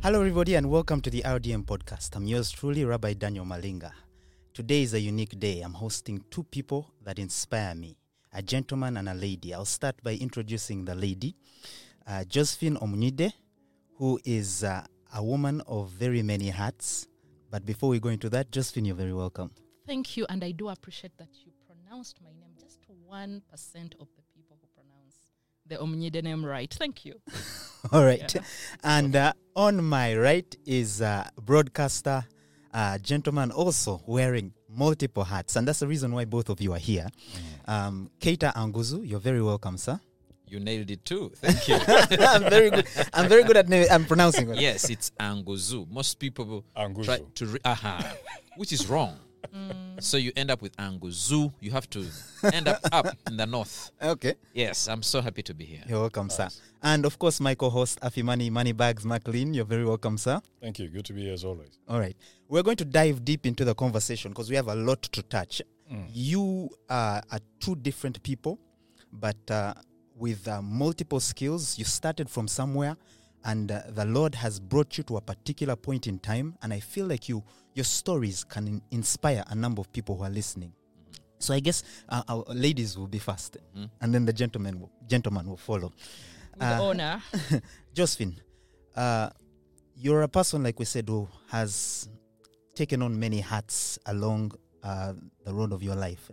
Hello, everybody, and welcome to the RDM podcast. I'm yours truly, Rabbi Daniel Malinga. Today is a unique day. I'm hosting two people that inspire me, a gentleman and a lady. I'll start by introducing the lady, Josephine Omunyide, who is a woman of very many hats. But before we go into that, Josephine, you're very welcome. Thank you, and I do appreciate that you pronounced my name. Just 1% of the people who pronounce the Omunyide name right. Thank you. All right. Yeah. And on my right is a broadcaster, gentleman also wearing multiple hats. And that's the reason why both of you are here. Keita Anguzu, you're very welcome, sir. You nailed it too. Thank you. I'm very good at pronouncing it. Yes, it's Anguzu. Most people Anguzu. try to which is wrong. So you end up with Anguzu. You have to end up in the north. Okay. Yes, I'm so happy to be here. You're welcome, sir. And of course, my co-host, Afimani Moneybags McLean, you're very welcome, sir. Thank you. Good to be here as always. All right. We're going to dive deep into the conversation because we have a lot to touch. You are two different people, but with multiple skills. You started from somewhere, and the Lord has brought you to a particular point in time, and I feel like your stories can inspire a number of people who are listening. So I guess our ladies will be first, and then the gentleman will follow. With honor. Josephine, you're a person, like we said, who has taken on many hats along the road of your life.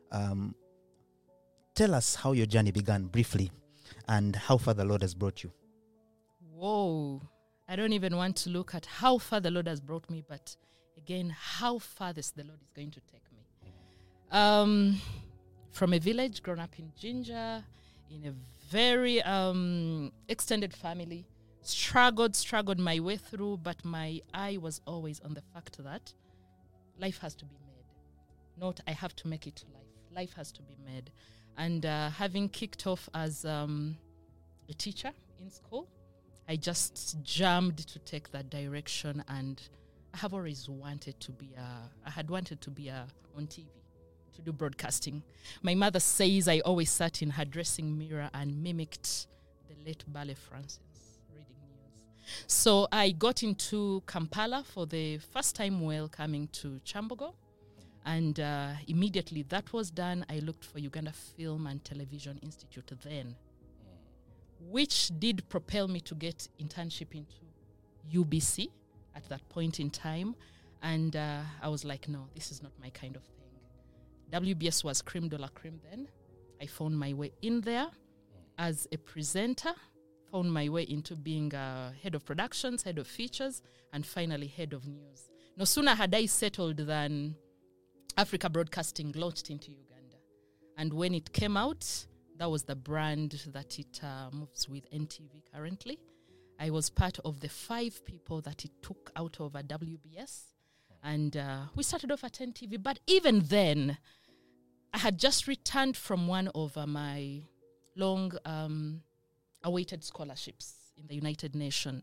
Tell us how your journey began briefly and how far the Lord has brought you. Whoa. I don't even want to look at how far the Lord has brought me, but again, how farthest the Lord is going to take me. From a village, grown up in Jinja, in a very extended family, struggled my way through, but my eye was always on the fact that life has to be made. Not I have to make it to life. Life has to be made. And having kicked off as a teacher in school, I just jumped to take that direction, and I have always wanted to be on TV, to do broadcasting. My mother says I always sat in her dressing mirror and mimicked the late Bale Francis reading news. So I got into Kampala for the first time while coming to Chambogo. And immediately that was done, I looked for Uganda Film and Television Institute then, which did propel me to get internship into UBC at that point in time. And I was like, no, this is not my kind of thing. WBS was creme de la creme then. I found my way in there as a presenter, found my way into being head of productions, head of features, and finally head of news. No sooner had I settled than Africa Broadcasting launched into Uganda. And when it came out, that was the brand that it moves with NTV currently. I was part of the 5 people that it took out of a WBS. And we started off at NTV. But even then, I had just returned from one of my long awaited scholarships in the United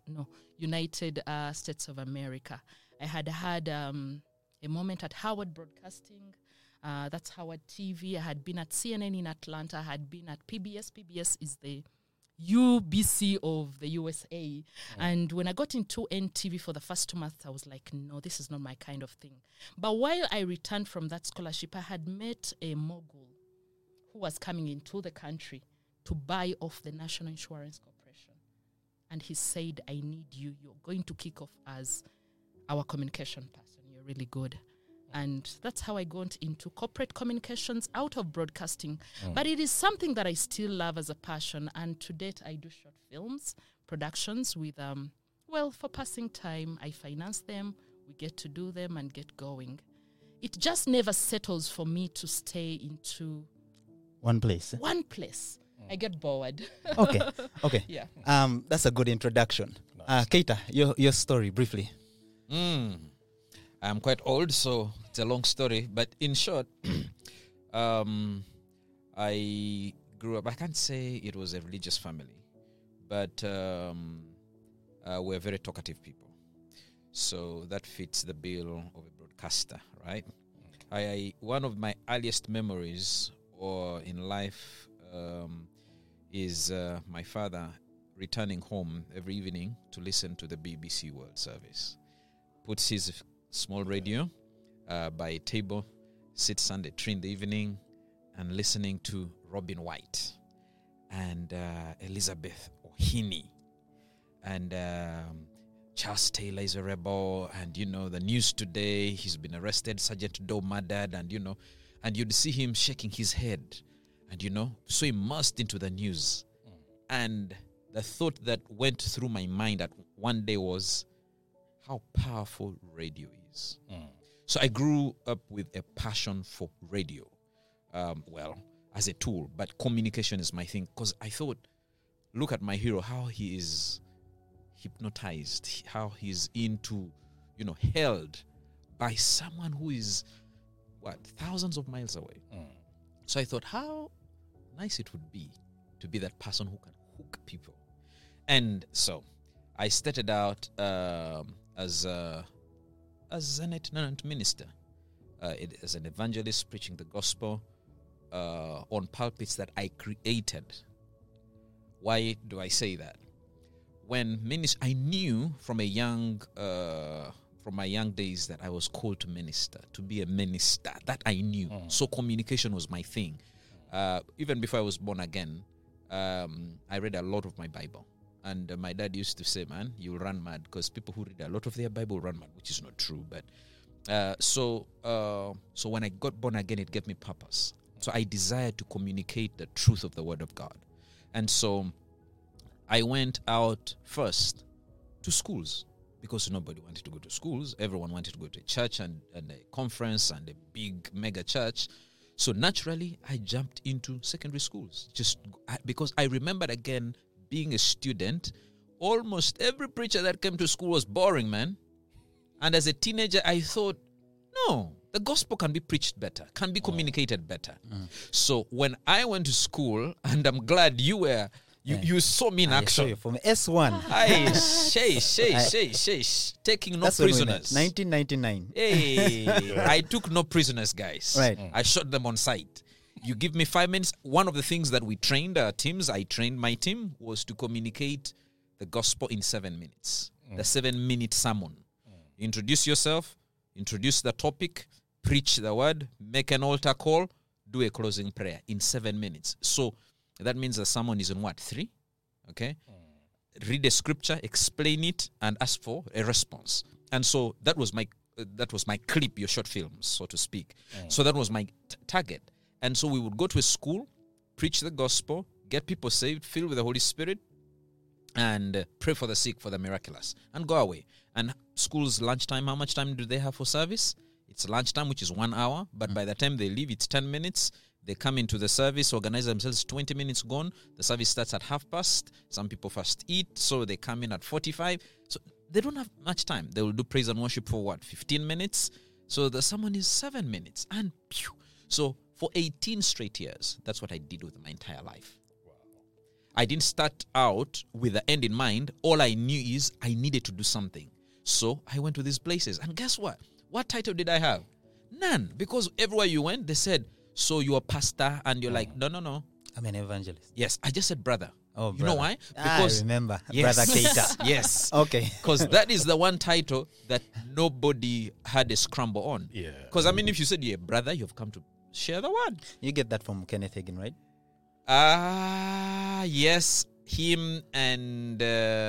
States of America. I had had a moment at Howard Broadcasting. That's Howard TV. I had been at CNN in Atlanta. I had been at PBS. PBS is the UBC of the USA. And when I got into NTV for the first 2 months, I was like, no, this is not my kind of thing. But while I returned from that scholarship, I had met a mogul who was coming into the country to buy off the National Insurance Corporation. And he said, I need you. You're going to kick off as our communication person. You're really good. And that's how I got into corporate communications out of broadcasting. But it is something that I still love as a passion. And to date, I do short films, productions with, for passing time, I finance them. We get to do them and get going. It just never settles for me to stay into one place. I get bored. Okay. Yeah. That's a good introduction. Nice. Keita, your story, briefly. I'm quite old, so it's a long story. But in short, I grew up, I can't say it was a religious family, but we're very talkative people. So that fits the bill of a broadcaster, right? One of my earliest memories in life is my father returning home every evening to listen to the BBC World Service. Puts his small radio by a table, sits on the tree in the evening and listening to Robin White and Elizabeth Ohini and Charles Taylor is a rebel, and the news today, he's been arrested, Sergeant Doe murdered, and and you'd see him shaking his head and so immersed into the news. And the thought that went through my mind at one day was how powerful radio is. So I grew up with a passion for radio, as a tool, but communication is my thing, because I thought, look at my hero, how he is hypnotized, how he's held by someone who is thousands of miles away. So I thought how nice it would be to be that person who can hook people. And so I started out as an itinerant minister, as an evangelist preaching the gospel on pulpits that I created. Why do I say that? When I knew from my young days that I was called to minister, to be a minister. That I knew. So communication was my thing. Even before I was born again, I read a lot of my Bible. And my dad used to say, man, you'll run mad, because people who read a lot of their Bible run mad, which is not true. But so when I got born again, it gave me purpose. So I desired to communicate the truth of the Word of God. And so I went out first to schools, because nobody wanted to go to schools. Everyone wanted to go to a church and a conference and a big mega church. So naturally, I jumped into secondary schools, because I remembered again being a student. Almost every preacher that came to school was boring, man. And as a teenager, I thought, no, the gospel can be preached better, can be communicated better. So when I went to school, and I'm glad you were... You saw me in action. From S1. Taking no That's prisoners. 1999. Hey, I took no prisoners, guys. Right. I shot them on sight. You give me 5 minutes. One of the things that we trained our teams, I trained my team, was to communicate the gospel in 7 minutes. The 7-minute sermon. Introduce yourself, introduce the topic, preach the word, make an altar call, do a closing prayer in 7 minutes. So that means the sermon is in 3? Okay? Read a scripture, explain it, and ask for a response. And so that was my clip, your short films, so to speak. So that was my target. And so we would go to a school, preach the gospel, get people saved, filled with the Holy Spirit, and pray for the sick, for the miraculous, and go away. And school's lunchtime, how much time do they have for service? It's lunchtime, which is 1 hour, but by the time they leave, it's 10 minutes. They come into the service, organize themselves, 20 minutes gone. The service starts at 12:30. Some people first eat, so they come in at 45. So they don't have much time. They will do praise and worship for 15 minutes? So the sermon is 7 minutes. And pew. So for 18 straight years, that's what I did with my entire life. Wow. I didn't start out with the end in mind. All I knew is I needed to do something. So I went to these places. And guess what? What title did I have? None. Because everywhere you went, they said, so you're a pastor, and you're like, no. I'm an evangelist. Yes, I just said brother. Oh, you know why? Because I remember. Yes. Brother Keita. Yes. Okay. Because that is the one title that nobody had a scramble on. Yeah. Because, if you said you're a brother, you've come to share the word. You get that from Kenneth Hagin, right? Yes. Him and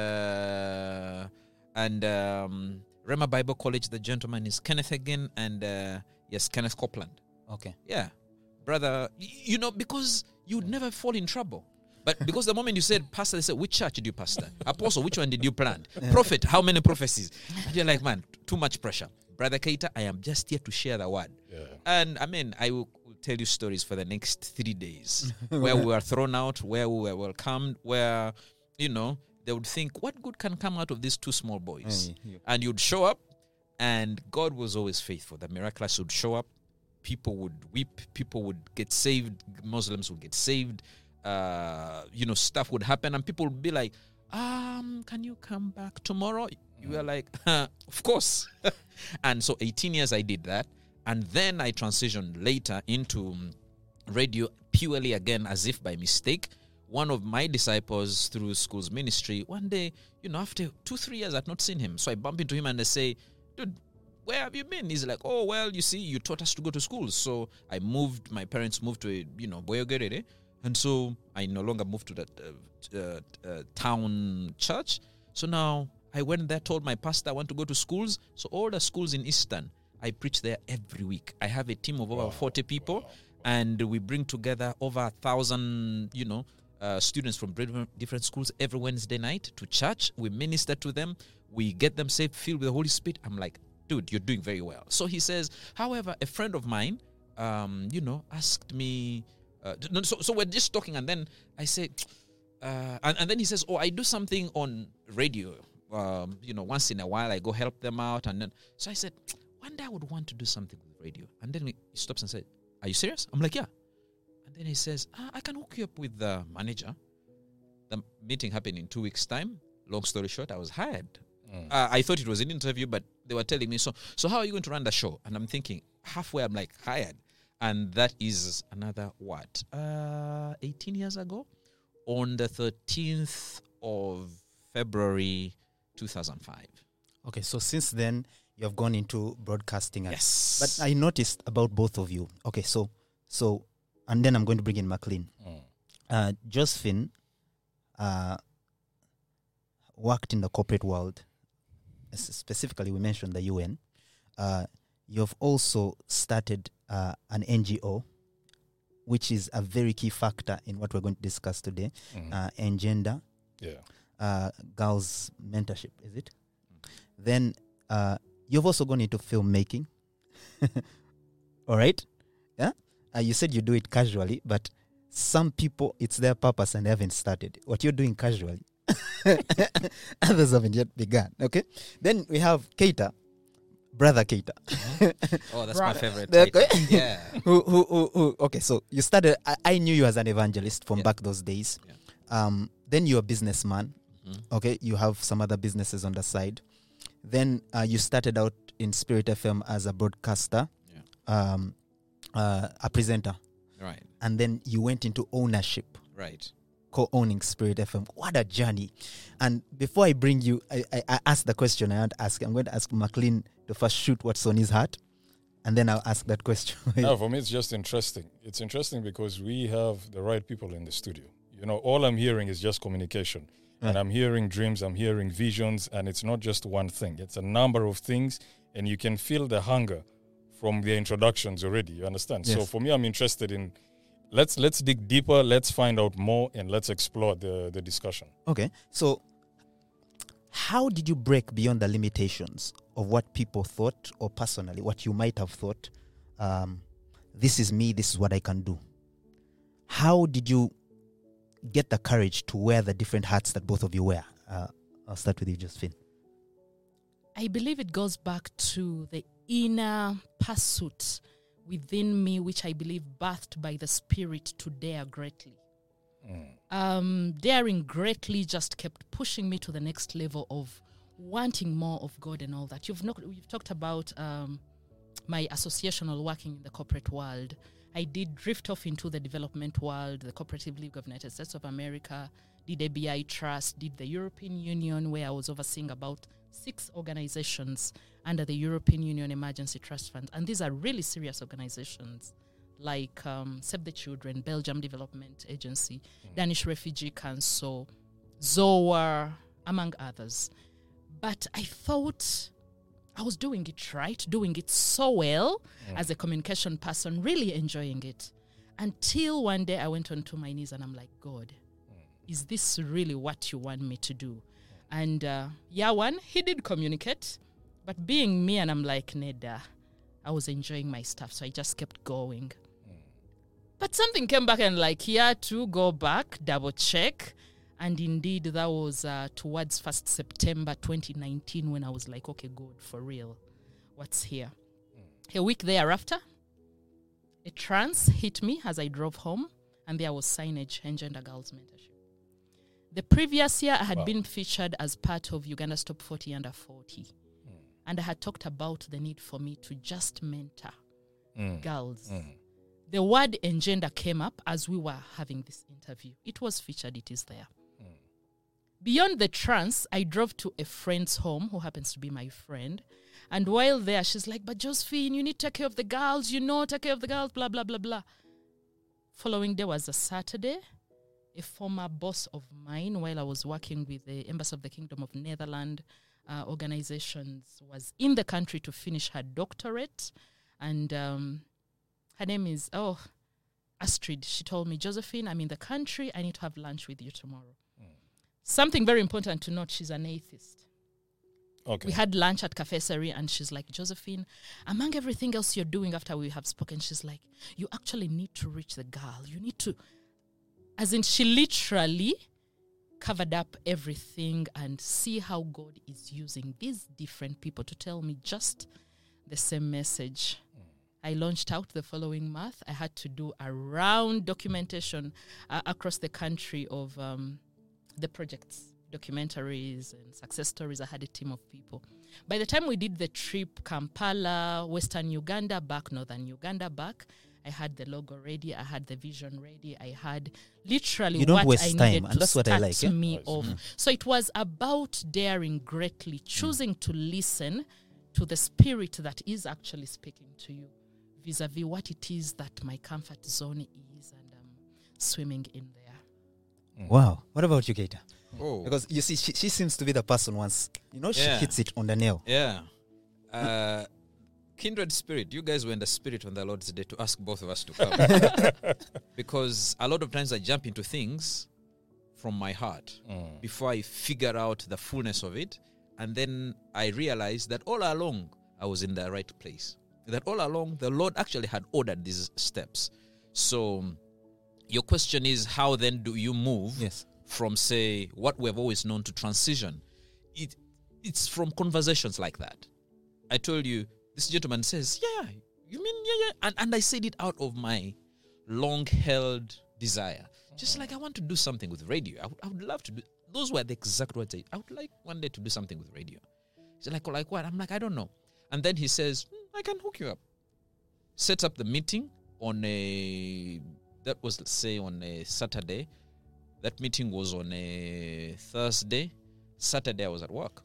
Rema Bible College, the gentleman is Kenneth Hagin, and Kenneth Copeland. Okay. Yeah. Brother, because you'd never fall in trouble. But because the moment you said pastor, they said, which church did you pastor? Apostle, which one did you plant? Prophet, how many prophecies? And you're like, man, too much pressure. Brother Keita, I am just here to share the word. Yeah. And I will tell you stories for the next 3 days where we were thrown out, where we were welcomed, where, they would think, what good can come out of these two small boys? And you'd show up, and God was always faithful. The miraculous would show up. People would weep. People would get saved. Muslims would get saved. Stuff would happen, and people would be like, can you come back tomorrow? You were like, of course. And so 18 years I did that. And then I transitioned later into radio purely again as if by mistake one of my disciples through school's ministry, one day, after 2-3 years, I've not seen him. So I bump into him and I say, dude, where have you been? He's like, oh, well, you see, you taught us to go to school. So my parents moved to, Boyogerere. And so I no longer moved to that town church. So now I went there, told my pastor I want to go to schools. So all the schools in Eastern, I preach there every week. I have a team of over 40 people, and we bring together over 1,000, students from different schools every Wednesday night to church. We minister to them. We get them saved, filled with the Holy Spirit. I'm like, dude, you're doing very well. So he says, however, a friend of mine, asked me, so we're just talking, and then I say, and then he says, oh, I do something on radio. Once in a while I go help them out. And then, so I said, one day I would want to do something with radio. And then he stops and said, are you serious? I'm like, yeah. And then he says, I can hook you up with the manager. The meeting happened in 2 weeks' time. Long story short, I was hired. I thought it was an interview, but they were telling me, so how are you going to run the show? And I'm thinking, halfway I'm like, hired. And that is another, 18 years ago? On the 13th of February 2005. Okay, so since then, you have gone into broadcasting. Yes. But I noticed about both of you. Okay, so, and then I'm going to bring in McLean. Josephine worked in the corporate world. Specifically, we mentioned the UN. You've also started an NGO, which is a very key factor in what we're going to discuss today. Engender. Girls mentorship, is it? Then you've also gone into filmmaking. All right? Yeah? You said you do it casually, but some people, it's their purpose and they haven't started. What you're doing casually, others haven't yet begun. Okay? Then we have Keita, brother Keita. Oh, that's my favorite Okay. title. Yeah. Who, okay, so you started, I knew you as an evangelist from back those days. Yeah. Then you're a businessman. Okay, you have some other businesses on the side. Then you started out in Spirit FM as a broadcaster, a presenter. Right. And then you went into ownership. Right. Co-owning Spirit FM. What a journey. And before I bring you, I asked the question I want to ask. I'm going to ask McLean to first shoot what's on his heart. And then I'll ask that question. No, for me, it's just interesting. It's interesting because we have the right people in the studio. All I'm hearing is just communication. And I'm hearing dreams, I'm hearing visions, and it's not just one thing. It's a number of things, and you can feel the hunger from the introductions already, you understand? Yes. So for me, I'm interested in, let's dig deeper, let's find out more, and let's explore the discussion. Okay, so how did you break beyond the limitations of what people thought, or personally, what you might have thought, this is me, this is what I can do? How did you get the courage to wear the different hats that both of you wear? I'll start with you, Josephine. I believe it goes back to the inner pursuit within me, which I believe birthed by the Spirit to dare greatly. Daring greatly just kept pushing me to the next level of wanting more of God and all that. You've talked about my associational working in the corporate world. I did drift off into the development world, the Cooperative League of United States of America, did ABI Trust, did the European Union, where I was overseeing about 6 organizations under the European Union Emergency Trust Fund. And these are really serious organizations like Save the Children, Belgium Development Agency, Danish Refugee Council, ZOAR, among others. But I thought I was doing it right, doing it so well as a communication person, really enjoying it. Until one day I went onto my knees and I'm like, God, is this really what you want me to do? And Yawan, he did communicate, but being me, and I'm like, Neda, I was enjoying my stuff, so I just kept going. But something came back and like, here to go back, double check. And indeed, that was towards 1st September 2019 when I was like, okay, good, for real. What's here? A week thereafter, a trance hit me as I drove home, and there was signage, Engender Girls Mentorship. The previous year, I had been featured as part of Uganda's Top 40 Under 40. And I had talked about the need for me to just mentor girls. The word engender came up as we were having this interview. It was featured. It is there. Beyond the trance, I drove to a friend's home who happens to be my friend. And while there, she's like, but Josephine, you need to take care of the girls, take care of the girls, blah, blah, blah, blah. Following day was a Saturday. A former boss of mine, while I was working with the Embassy of the Kingdom of Netherlands organizations, was in the country to finish her doctorate. And her name is, Astrid. She told me, Josephine, I'm in the country. I need to have lunch with you tomorrow. Something very important to note, she's an atheist. Okay. We had lunch at Cafe Seri, and she's like, Josephine, among everything else you're doing after we have spoken, she's like, you actually need to reach the girl. You need to, as in she literally covered up everything and see how God is using these different people to tell me just the same message. I launched out the following month. I had to do a round documentation across the country of the projects, documentaries and success stories. I had a team of people. By the time we did the trip, Kampala, Western Uganda back, Northern Uganda back, I had the logo ready. I had the vision ready. I had literally what I needed to start me off. So it was about daring greatly, choosing to listen to the spirit that is actually speaking to you, vis-a-vis what it is that my comfort zone is, and swimming in there. Wow. What about you, Keita? Oh. Because you see, she seems to be the person once, she hits it on the nail. Yeah. Kindred spirit, you guys were in the spirit on the Lord's Day to ask both of us to come. Because a lot of times I jump into things from my heart before I figure out the fullness of it. And then I realize that all along I was in the right place. That all along the Lord actually had ordered these steps. So your question is, how then do you move from, say, what we have always known to transition? It's from conversations like that. I told you, this gentleman says, you mean, and I said it out of my long-held desire. Just like I want to do something with radio. I would love to do, those were the exact words. I would like one day to do something with radio. He's like what? I'm like, I don't know. And then he says, I can hook you up. Sets up the meeting on that was, say, on a Saturday. That meeting was on a Thursday. Saturday I was at work.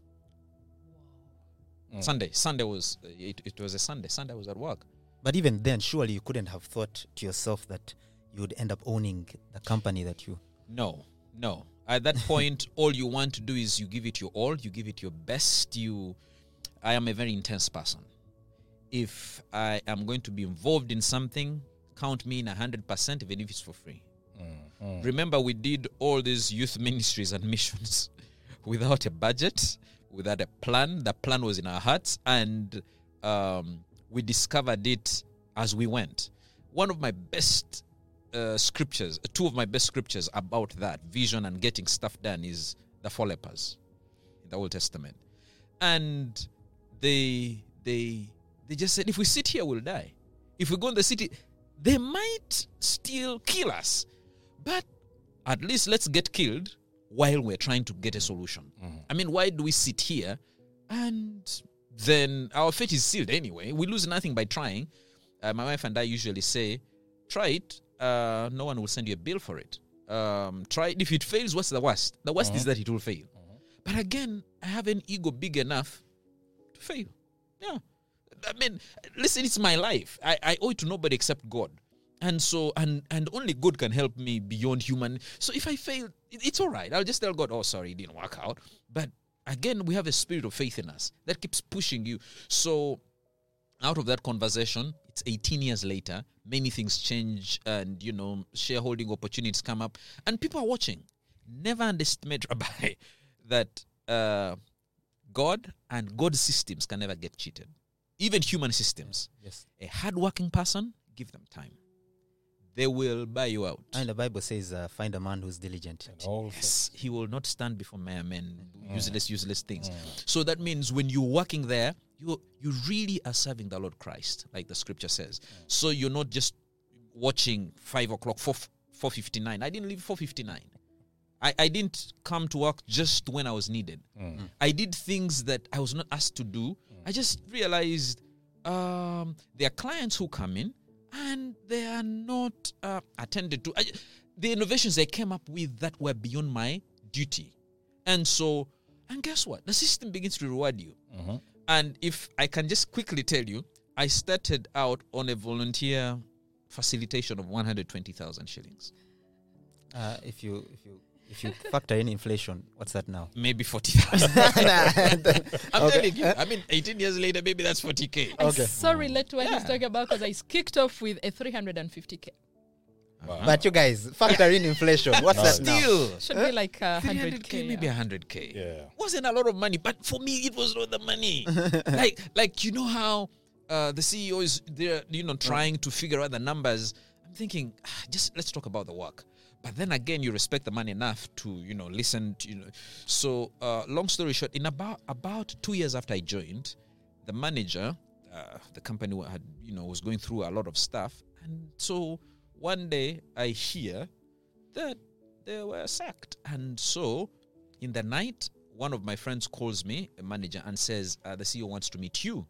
Sunday was, it was a Sunday. Sunday I was at work. But even then, surely you couldn't have thought to yourself that you would end up owning the company that you... No. At that point, all you want to do is you give it your all, you give it your best. I am a very intense person. If I am going to be involved in something, count me in 100%, even if it's for free. Remember, we did all these youth ministries and missions without a budget, without a plan. The plan was in our hearts, and we discovered it as we went. One of my best scriptures, two of my best scriptures about that vision and getting stuff done is the 4 lepers in the Old Testament. And they just said, if we sit here, we'll die. If we go in the city, they might still kill us. But at least let's get killed while we're trying to get a solution. I mean, why do we sit here and then our fate is sealed anyway? We lose nothing by trying. My wife and I usually say, try it. No one will send you a bill for it. Try it. If it fails, what's the worst? The worst is that it will fail. But again, I have an ego big enough to fail. Yeah. I mean, listen, it's my life. I owe it to nobody except God. And so, and only God can help me beyond human. So if I fail, it's all right. I'll just tell God, oh, sorry, it didn't work out. But again, we have a spirit of faith in us that keeps pushing you. So out of that conversation, it's 18 years later, many things change, and, shareholding opportunities come up, and people are watching. Never underestimate, Rabbi, that God and God's systems can never get cheated. Even human systems. Yes. A hardworking person, give them time. They will buy you out. And the Bible says, find a man who's diligent. Yes, he will not stand before mere men, useless things. So that means when you're working there, you really are serving the Lord Christ, like the scripture says. So you're not just watching 5 o'clock, 4:59. I didn't leave 4:59. I didn't come to work just when I was needed. I did things that I was not asked to do. I just realized there are clients who come in, and they are not attended to. The innovations they came up with that were beyond my duty. And so, and guess what? The system begins to reward you. And if I can just quickly tell you, I started out on a volunteer facilitation of 120,000 shillings. If you factor in inflation, what's that now? Maybe 40,000. I'm telling you. I mean, 18 years later, maybe that's 40K. I'm so relate to what he's talking about because I kicked off with a 350K. Wow. But you guys, factor in inflation. What's that now? Still, Should be like 100K. maybe 100K. Yeah. Wasn't a lot of money, but for me, it was not the money. like you know how the CEO is there, trying to figure out the numbers. I'm thinking, just let's talk about the work. But then again, you respect the man enough to, listen to, So, long story short, in about 2 years after I joined, the manager, the company had, was going through a lot of stuff. And so one day I hear that they were sacked. And so in the night, one of my friends calls me, a manager, and says, the CEO wants to meet you.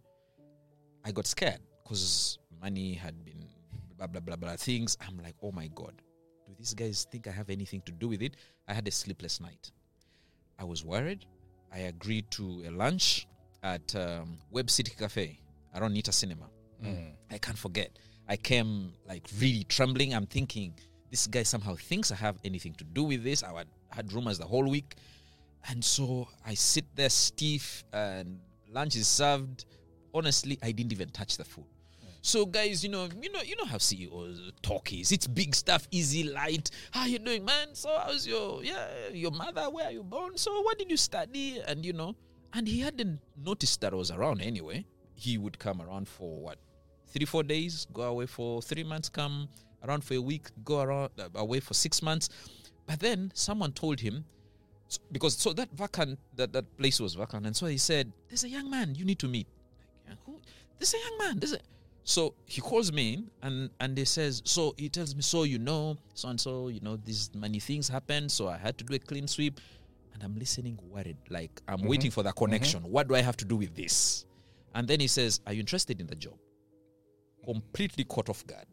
I got scared because money had been blah, blah, blah, blah things. I'm like, oh my God. Do these guys think I have anything to do with it? I had a sleepless night. I was worried. I agreed to a lunch at Web City Cafe around Nita Cinema. I can't forget. I came like really trembling. I'm thinking, this guy somehow thinks I have anything to do with this. I had rumors the whole week. And so I sit there stiff and lunch is served. Honestly, I didn't even touch the food. So guys, you know how CEOs talk is. It's big stuff, easy, light. How you doing, man? So how's your mother? Where are you born? So what did you study? And and he hadn't noticed that I was around anyway. He would come around for 3-4 days, go away for 3 months, come around for a week, go away for 6 months. But then someone told him, because that place was vacant, and so he said, "There's a young man you need to meet." Like, who? There's a young man. So he calls me in and he says, so he tells me, so and so, these many things happen. So I had to do a clean sweep and I'm listening worried. Like I'm waiting for the connection. What do I have to do with this? And then he says, are you interested in the job? Completely caught off guard.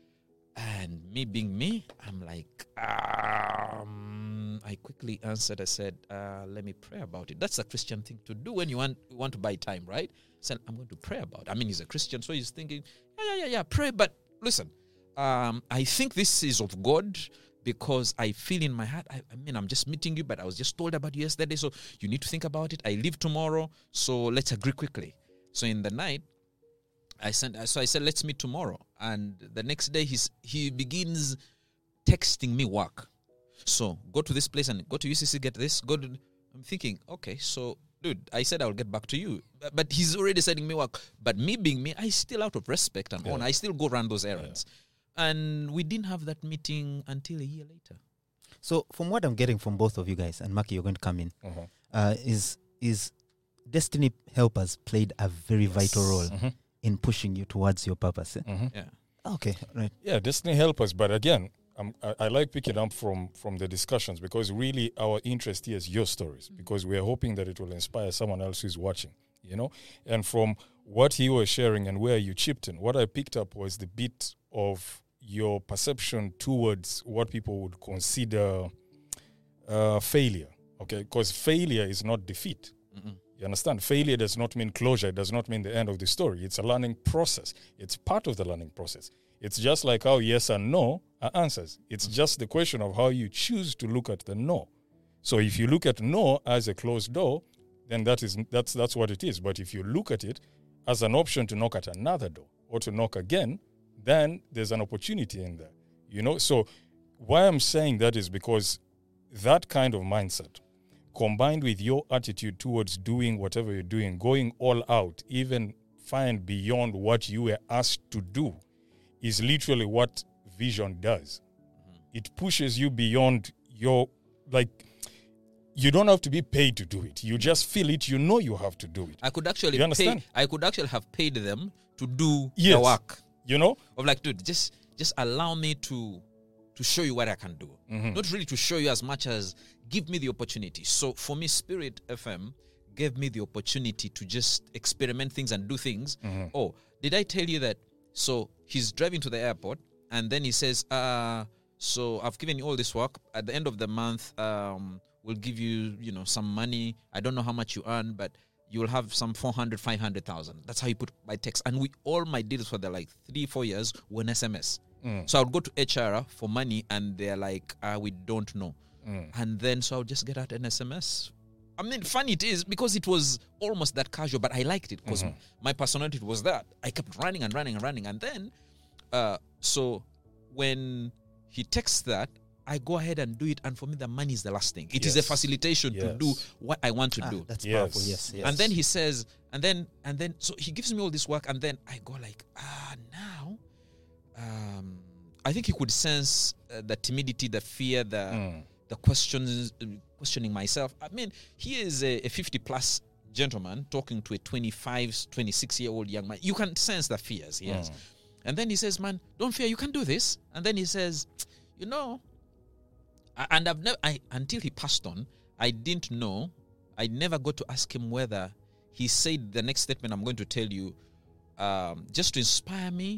And me being me, I'm like, I quickly answered. I said, let me pray about it. That's a Christian thing to do when you want to buy time, right? Said, I'm going to pray about it. I mean, he's a Christian, so he's thinking, yeah, pray. But listen, I think this is of God because I feel in my heart, I'm just meeting you, but I was just told about you yesterday, so you need to think about it. I leave tomorrow, so let's agree quickly. So in the night, I said, let's meet tomorrow. And the next day, he begins texting me work. So go to this place and go to UCC, get this. I'm thinking, okay, so dude, I said I'll get back to you. But he's already sending me work. But me being me, I still out of respect and honor, I still go run those errands. Yeah. And we didn't have that meeting until a year later. So from what I'm getting from both of you guys, and Maki, you're going to come in, is Destiny Helpers played a very vital role in pushing you towards your purpose. Yeah. Okay, right. Yeah, Destiny Helpers. But again, I like picking up from the discussions because really our interest here is your stories because we are hoping that it will inspire someone else who's watching, And from what he was sharing and where you chipped in, what I picked up was the bit of your perception towards what people would consider failure, okay? Because failure is not defeat. You understand? Failure does not mean closure. It does not mean the end of the story. It's a learning process. It's part of the learning process. It's just like how yes and no are answers. It's just the question of how you choose to look at the no. So if you look at no as a closed door, then that's what it is. But if you look at it as an option to knock at another door or to knock again, then there's an opportunity in there. So why I'm saying that is because that kind of mindset combined with your attitude towards doing whatever you're doing, going all out, even fine beyond what you were asked to do, is literally what vision does. It pushes you beyond your, you don't have to be paid to do it. You just feel it, you have to do it. I could actually have paid them to do yes. the work. Of like, dude, just allow me to show you what I can do. Not really to show you as much as give me the opportunity. So for me, Spirit FM gave me the opportunity to just experiment things and do things. Oh, did I tell you that So he's driving to the airport, and then he says, so I've given you all this work. At the end of the month, we'll give you, some money. I don't know how much you earn, but you will have some 400, 500,000. That's how you put by text. And all my deals for the 3-4 years were an SMS. So I would go to HR for money, and they're like, we don't know. And then so I would just get out an SMS. I mean, funny it is because it was almost that casual, but I liked it because my personality was that. I kept running and running and running. And then, so when he texts that, I go ahead and do it. And for me, the money is the last thing. It is a facilitation to do what I want to do. That's powerful. Yes. And then he says, and then, so he gives me all this work. And then I go now, I think he could sense the timidity, the fear, the questioning myself. I mean, he is a 50-plus gentleman talking to a 25, 26-year-old young man. You can sense the fears he has. And then he says, man, don't fear, you can do this. And then he says, and until he passed on, I didn't know. I never got to ask him whether he said the next statement I'm going to tell you just to inspire me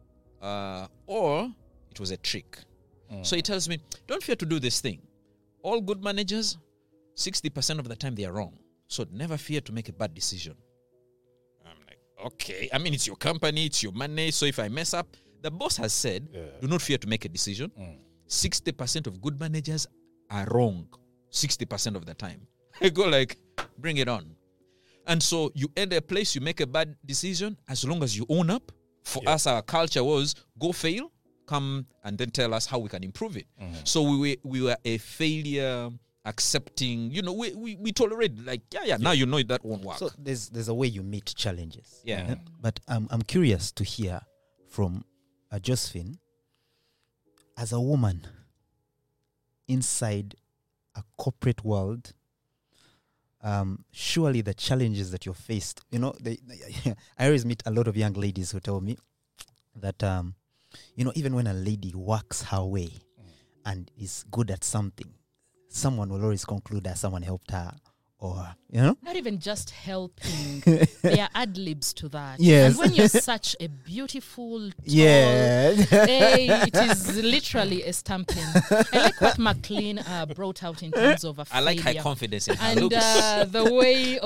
or it was a trick. So he tells me, don't fear to do this thing. All good managers, 60% of the time they are wrong. So never fear to make a bad decision. I'm like, okay. I mean, it's your company, it's your money. So if I mess up, the boss has said, do not fear to make a decision. 60% of good managers are wrong 60% of the time. I go bring it on. And so you enter a place, you make a bad decision, as long as you own up. For us, our culture was go fail, come and then tell us how we can improve it. So we were a failure accepting, we tolerate now you know that won't work. So there's a way you meet challenges. Yeah. But I'm curious to hear from Josephine, as a woman inside a corporate world, surely the challenges that you're faced, I always meet a lot of young ladies who tell me that, even when a lady works her way and is good at something, someone will always conclude that someone helped her or, Not even just helping. There are ad-libs to that. Yes. And when you're such a beautiful, tall, it is literally a stamping. I like what McLean brought out in terms of a failure. I like her confidence in her and looks. The way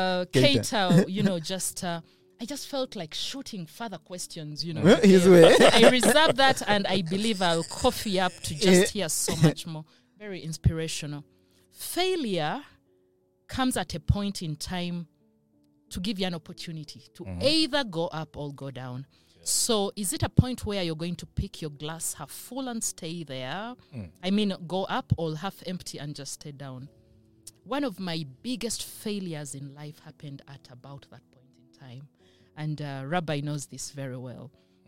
Keita, I just felt like shooting further questions, His way. I reserve that, and I believe I'll coffee up to just hear so much more. Very inspirational. Failure comes at a point in time to give you an opportunity to either go up or go down. So is it a point where you're going to pick your glass half full and stay there? I mean, go up or half empty and just stay down. One of my biggest failures in life happened at about that point in time. And Rabbi knows this very well.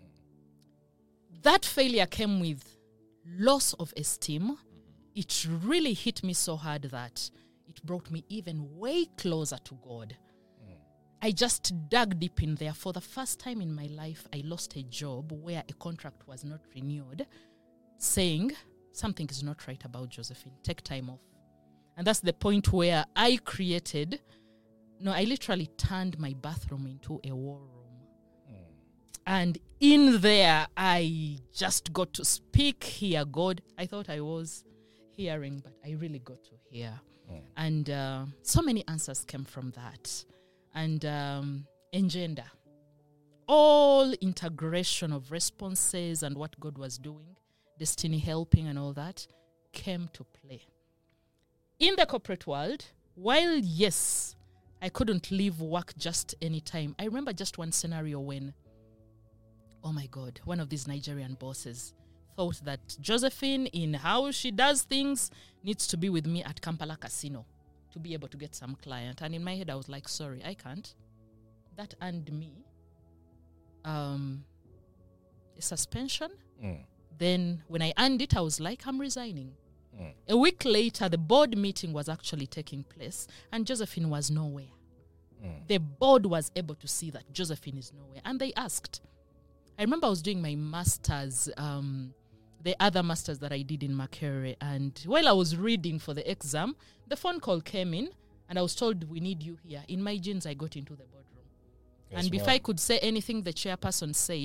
That failure came with loss of esteem. It really hit me so hard that it brought me even way closer to God. I just dug deep in there. For the first time in my life, I lost a job where a contract was not renewed, saying something is not right about Josephine. Take time off. And that's the point where I literally turned my bathroom into a war room. And in there, I just got to speak, hear God. I thought I was hearing, but I really got to hear. And so many answers came from that. And engender. All integration of responses and what God was doing, destiny helping and all that, came to play. In the corporate world, while, yes, I couldn't leave work just any time, I remember just one scenario when, oh my God, one of these Nigerian bosses thought that Josephine, in how she does things, needs to be with me at Kampala Casino to be able to get some client. And in my head, I was like, sorry, I can't. That earned me a suspension. Then when I earned it, I was like, I'm resigning. A week later, the board meeting was actually taking place, and Josephine was nowhere. The board was able to see that Josephine is nowhere. And they asked. I remember I was doing my master's, the other master's that I did in Makerere, and while I was reading for the exam, the phone call came in, and I was told, we need you here. In my jeans, I got into the boardroom. And before I could say anything, the chairperson said,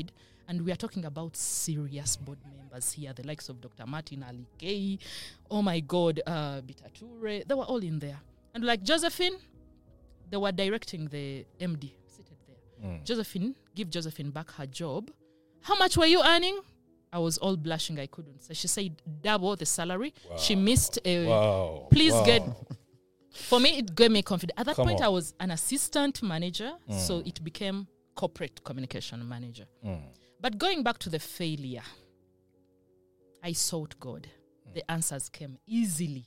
And we are talking about serious board members here, the likes of Dr. Martin Alikei, oh my God, Bitature, they were all in there. And like Josephine, they were directing the MD seated there. Josephine, give Josephine back her job. How much were you earning? I was all blushing, I couldn't. So she said double the salary. Wow. She missed a... Wow. Please Wow. get... For me, it gave me confidence. At that Come point, on. I was an assistant manager, so it became corporate communication manager. But going back to the failure, I sought God. The answers came easily.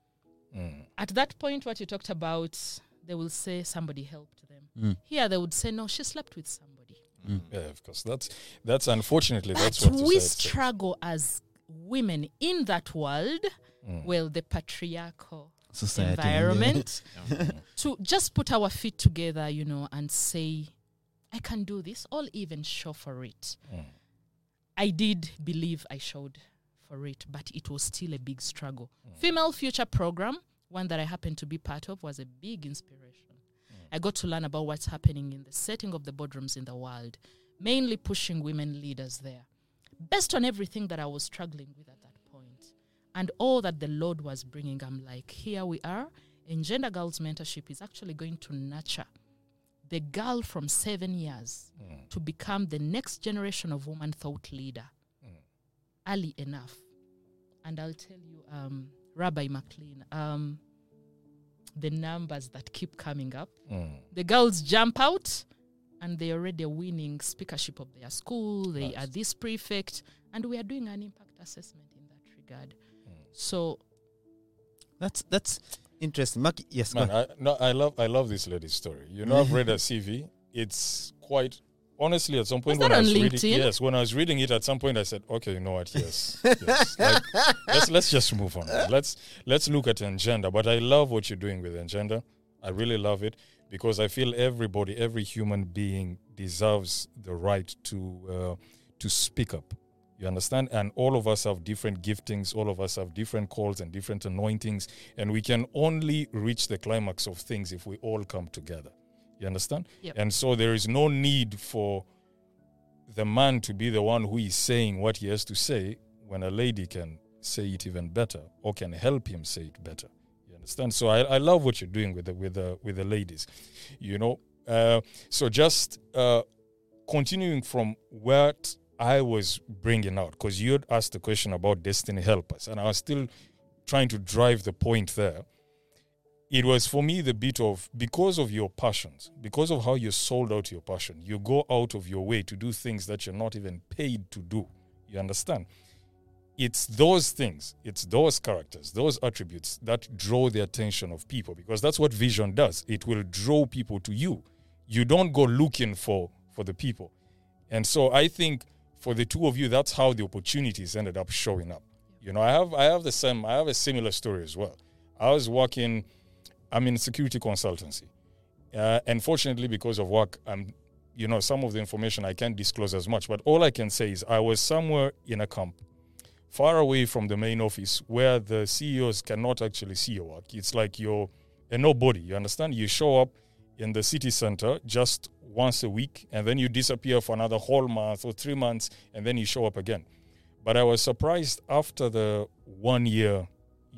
At that point, what you talked about, they will say somebody helped them. Here, they would say, no, she slept with somebody. Yeah, of course. That's unfortunately But that's what we society says. struggle as women in that world, well, the patriarchal Society. environment, to just put our feet together, you know, and say, I can do this, or even show for it. I did believe I showed for it, but it was still a big struggle. Female Future Program, one that I happened to be part of, was a big inspiration. I got to learn about what's happening in the setting of the boardrooms in the world, mainly pushing women leaders there, based on everything that I was struggling with at that point. And all that the Lord was bringing, I'm like, here we are. And Gender Girls Mentorship is actually going to nurture the girl from 7 years to become the next generation of woman thought leader early enough. And I'll tell you, Rabbi McLean, the numbers that keep coming up. The girls jump out and they already are winning speakership of their school. They are this prefect. And we are doing an impact assessment in that regard. So That's interesting. Mark, yes, go Man, ahead. I love this lady's story. You know, I've read her CV. It's quite honestly at some point Was when that I was on reading, LinkedIn? yes, when I was reading it, at some point I said, okay, you know what? Yes, yes. Like, let's just move on. Let's look at Engender. But I love what you're doing with Engender. I really love it because I feel everybody, every human being deserves the right to speak up. You understand? And all of us have different giftings. All of us have different calls and different anointings. And we can only reach the climax of things if we all come together. You understand? Yep. And so there is no need for the man to be the one who is saying what he has to say when a lady can say it even better or can help him say it better. You understand? So I love what you're doing with the ladies. You know, so just continuing from what I was bringing out, because you had asked the question about destiny helpers, and I was still trying to drive the point there. It was for me the bit of, because of your passions, because of how you sold out your passion, you go out of your way to do things that you're not even paid to do. You understand? It's those things, it's those characters, those attributes that draw the attention of people, because that's what vision does. It will draw people to you. You don't go looking for the people. And so I think for the two of you, that's how the opportunities ended up showing up. You know, I have a similar story as well. I'm in security consultancy. Unfortunately, because of work, some of the information I can't disclose as much, but all I can say is I was somewhere in a camp, far away from the main office, where the CEOs cannot actually see your work. It's like you're a nobody, you understand? You show up in the city center just once a week, and then you disappear for another whole month or 3 months, and then you show up again. But I was surprised after the 1 year,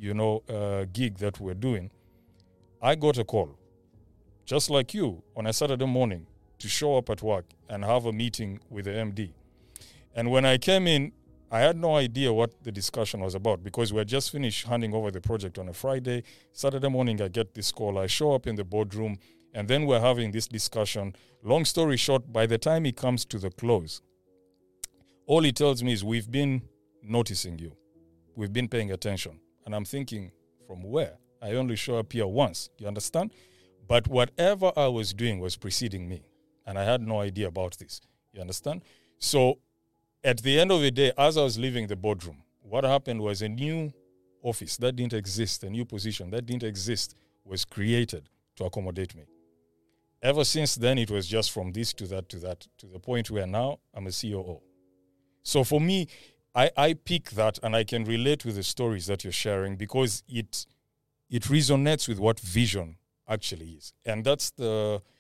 gig that we're doing, I got a call, just like you, on a Saturday morning to show up at work and have a meeting with the MD. And when I came in, I had no idea what the discussion was about because we had just finished handing over the project on a Friday. Saturday morning, I get this call. I show up in the boardroom, and then we're having this discussion. Long story short, by the time it comes to the close, all he tells me is, we've been noticing you. We've been paying attention. And I'm thinking, from where? I only show up here once. You understand? But whatever I was doing was preceding me. And I had no idea about this. You understand? So at the end of the day, as I was leaving the boardroom, what happened was a new office that didn't exist, a new position that didn't exist was created to accommodate me. Ever since then, it was just from this to that, to the point where now I'm a COO. So for me, I pick that and I can relate with the stories that you're sharing because it resonates with what vision actually is. And that's the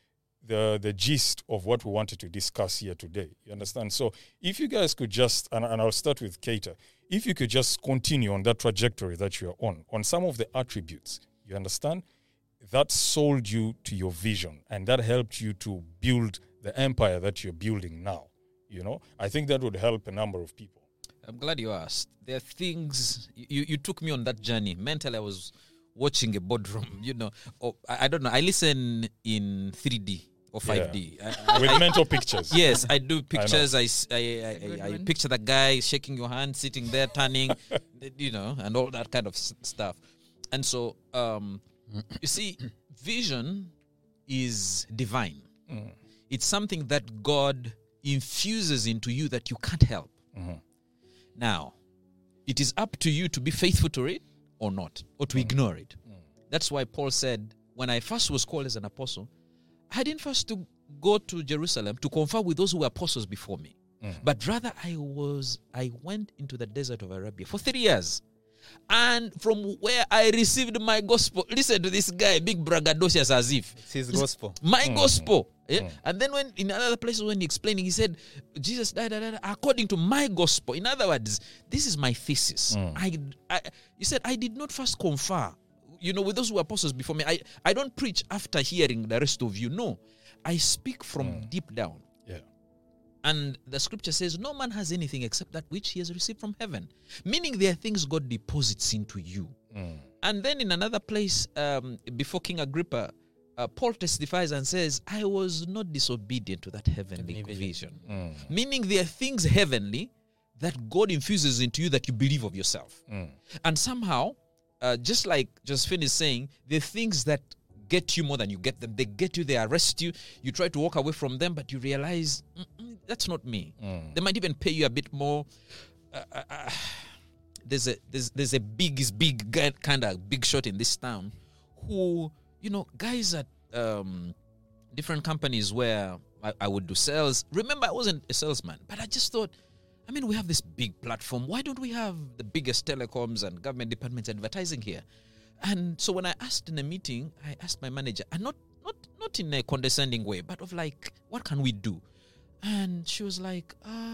the gist of what we wanted to discuss here today. You understand? So if you guys could just, and I'll start with Keita, if you could just continue on that trajectory that you're on some of the attributes, you understand, that sold you to your vision and that helped you to build the empire that you're building now. You know, I think that would help a number of people. I'm glad you asked. There are things, you took me on that journey. Mentally, I was watching a boardroom, you know. I don't know. I listen in 3D or 5D. With mental pictures. Yes, I do pictures. I picture the guy shaking your hand, sitting there, turning, you know, and all that kind of stuff. And so, you see, vision is divine. It's something that God infuses into you that you can't help. Now, it is up to you to be faithful to it or not, or to ignore it. That's why Paul said, when I first was called as an apostle, I didn't first to go to Jerusalem to confer with those who were apostles before me. But rather I went into the desert of Arabia for 3 years. And from where I received my gospel, listen to this guy, big braggadocious as if. It's his gospel. My gospel. Yeah? And then when in other places when he explaining, he said, Jesus died according to my gospel. In other words, this is my thesis. He said, I did not first confer, you know, with those who were apostles before me. I don't preach after hearing the rest of you. No, I speak from deep down. And the scripture says, no man has anything except that which he has received from heaven. Meaning there are things God deposits into you. And then in another place, before King Agrippa, Paul testifies and says, I was not disobedient to that heavenly vision. Meaning there are things heavenly that God infuses into you that you believe of yourself. And somehow, just like Josephine is saying, there are things that get you more than you get them. They get you, they arrest you. You try to walk away from them, but you realize, that's not me. They might even pay you a bit more. There's a big guy, kind of big shot in this town who, you know, guys at different companies where I would do sales. Remember, I wasn't a salesman, but I just thought, I mean, we have this big platform. Why don't we have the biggest telecoms and government departments advertising here? And so when I asked in a meeting, I asked my manager, and not in a condescending way, but of like, what can we do? And she was like,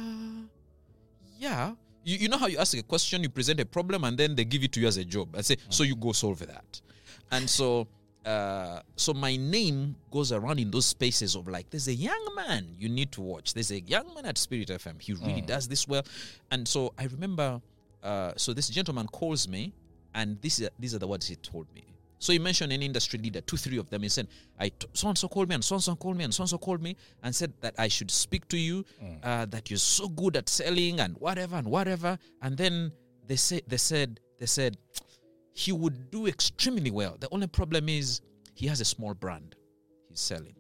yeah. You know how you ask a question, you present a problem, and then they give it to you as a job. I say, so you go solve that. And so my name goes around in those spaces of like, there's a young man you need to watch. There's a young man at Spirit FM. He really does this well. And so I remember, so this gentleman calls me, and these are the words he told me. So he mentioned an industry leader, 2-3 of them. He said, so-and-so called me, and so-and-so called me, and so-and-so called me, and said that I should speak to you, that you're so good at selling and whatever. And then they said he would do extremely well. The only problem is he has a small brand he's selling.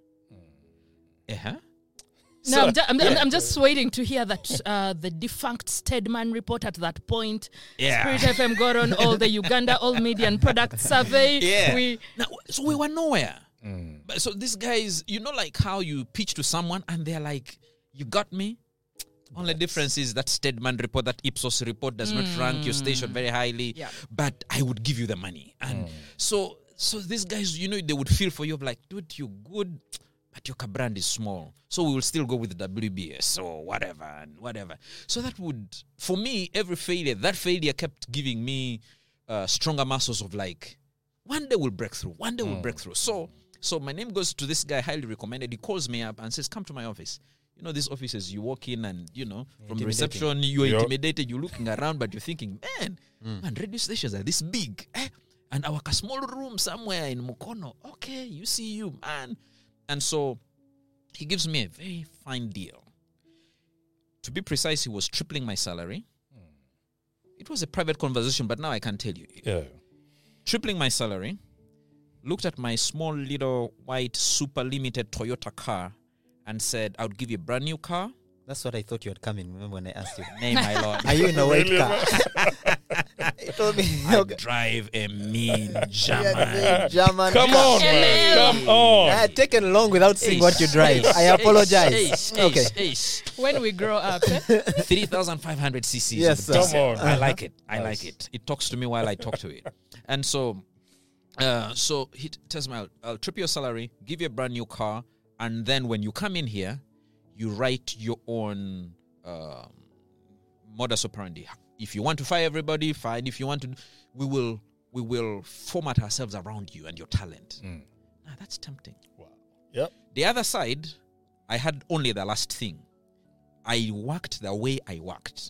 No, I'm just waiting to hear that the defunct Stedman report at that point. Spirit FM got on all the Uganda All Media and Product Survey. So we were nowhere. So these guys, you know, like how you pitch to someone and they're like, you got me? Only difference is that Stedman report, that Ipsos report does not rank your station very highly, but I would give you the money. And so these guys, you know, they would feel for you of like, dude, you good, but your brand is small. So we will still go with the WBS or whatever. So that would, for me, that failure kept giving me stronger muscles of like, one day we'll break through. So my name goes to this guy, highly recommended. He calls me up and says, come to my office. You know, these offices, you walk in and, you know, from the reception, you're intimidated, you're looking around, but you're thinking, man, radio stations are this big. And our small room somewhere in Mukono. Okay, you see you, man. And so he gives me a very fine deal. To be precise, he was tripling my salary. It was a private conversation, but now I can tell you. Tripling my salary, looked at my small little white super limited Toyota car and said, I would give you a brand new car. That's what I thought you had come in. Remember when I asked you? Nay, my lord. Are you in a white car? He told me. I drive a mean German. Come on, man. Come on. I had taken long without seeing what you drive. I apologize. Okay. When we grow up. 3,500 cc's. Yes, sir. Come on. I like it. I like it. It talks to me while I talk to it. And so he tells me, I'll trip your salary, give you a brand new car, And then when you come in here, you write your own modus operandi. If you want to fire everybody, fine. If you want to, we will format ourselves around you and your talent. Now that's tempting. Wow. Yep. The other side, I had only the last thing. I worked the way I worked.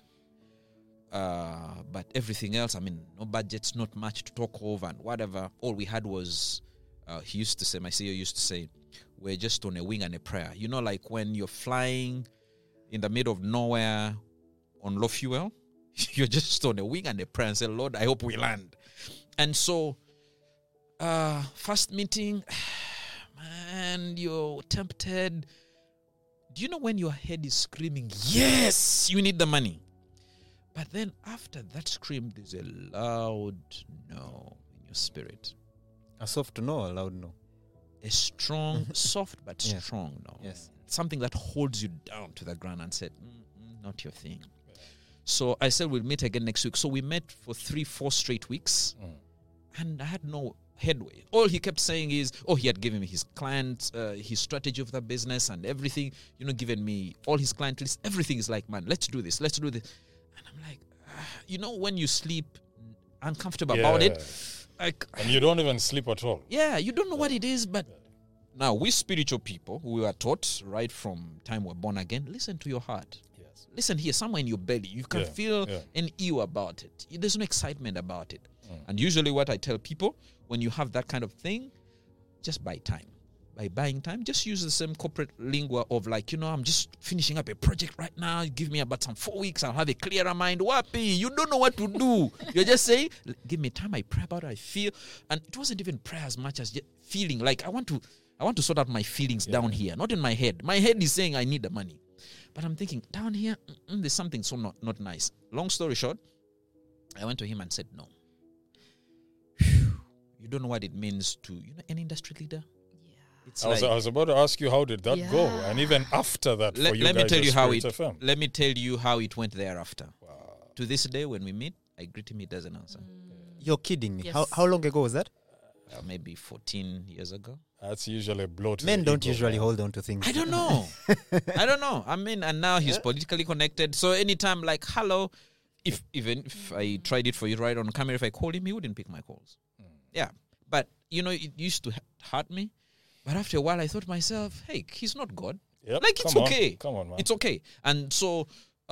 But everything else, I mean, no budgets, not much to talk over and whatever. All we had was, he used to say, my CEO used to say, we're just on a wing and a prayer. You know, like when you're flying in the middle of nowhere on low fuel, you're just on a wing and a prayer and say, Lord, I hope we land. And so, first meeting, man, you're tempted. Do you know when your head is screaming, yes, you need the money? But then after that scream, there's a loud no in your spirit. A soft no, a loud no. A strong, soft but strong no. Yes. Something that holds you down to the ground and said, not your thing. So I said, we'll meet again next week. So we met for 3-4 straight weeks. And I had no headway. All he kept saying is, he had given me his clients, his strategy of the business and everything, given me all his client list. Everything is like, man, let's do this. And I'm like, when you sleep uncomfortable about it. And you don't even sleep at all. Yeah, you don't know what it is. But now, we spiritual people, we are taught right from time we're born again, listen to your heart. Yes. Listen here, somewhere in your belly. You can feel an ew about it. There's no excitement about it. And usually what I tell people, when you have that kind of thing, just buy time. By buying time, just use the same corporate lingua of like, I'm just finishing up a project right now. You give me about some 4 weeks, I'll have a clearer mind. Wapi, you don't know what to do. You're just saying, give me time, I pray about it, I feel. And it wasn't even prayer as much as just feeling. Like I want to sort out my feelings down here, not in my head. My head is saying I need the money. But I'm thinking, down here, there's something so not nice. Long story short, I went to him and said, no. You don't know what it means to, an industry leader. I was about to ask you, how did that go? And even after that, let me tell you how it went thereafter. Wow. To this day, when we meet, I greet him, he doesn't answer. You're kidding me. Yes. How long ago was that? Maybe 14 years ago. That's usually a blow to Men the don't ego, usually man. hold on to things. I don't know. I mean, and now he's politically connected. So anytime, like, hello, even if I tried it for you right on camera, if I called him, he wouldn't pick my calls. Yeah. But, it used to hurt me. But after a while, I thought to myself, hey, he's not God. Yep. Like, it's okay. Come on, man. It's okay. And so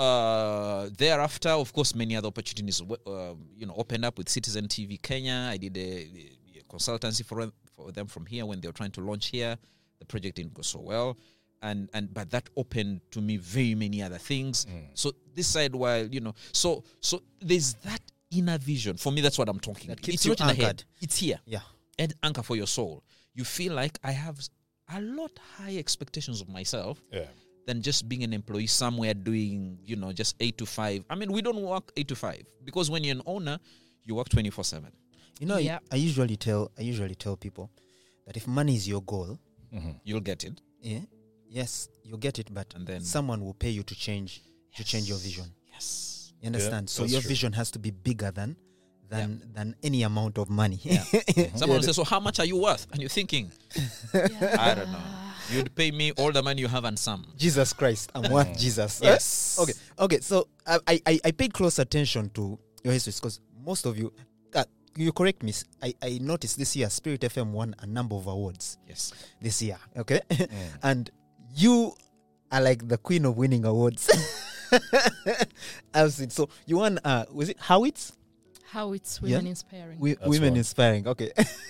thereafter, of course, many other opportunities, opened up with Citizen TV Kenya. I did a consultancy for them from here when they were trying to launch here. The project didn't go so well. But that opened to me very many other things. So this side, while, so there's that inner vision. For me, that's what I'm talking about. Keeps It's you not in the head. anchored. It's here. Yeah. And anchor for your soul. You feel like I have a lot high expectations of myself than just being an employee somewhere doing, just 8 to 5. I mean, we don't work 8 to 5 because when you're an owner, you work 24/7. I usually tell people that if money is your goal, You'll get it. Yes, you'll get it, but And then someone will pay you to change your vision. Yes. You understand? Yeah, so that's your true. vision has to be bigger than any amount of money. Yeah. Someone says, so how much are you worth? And you're thinking, I don't know. You'd pay me all the money you have and some. Jesus Christ, I'm worth Jesus. Yes. Okay. So I paid close attention to your history because most of you, you correct me. I noticed this year Spirit FM won a number of awards. Yes. This year, okay, and you are like the queen of winning awards. I've seen. So you won. Was it Howitz? How it's women inspiring. Women one. inspiring. Okay,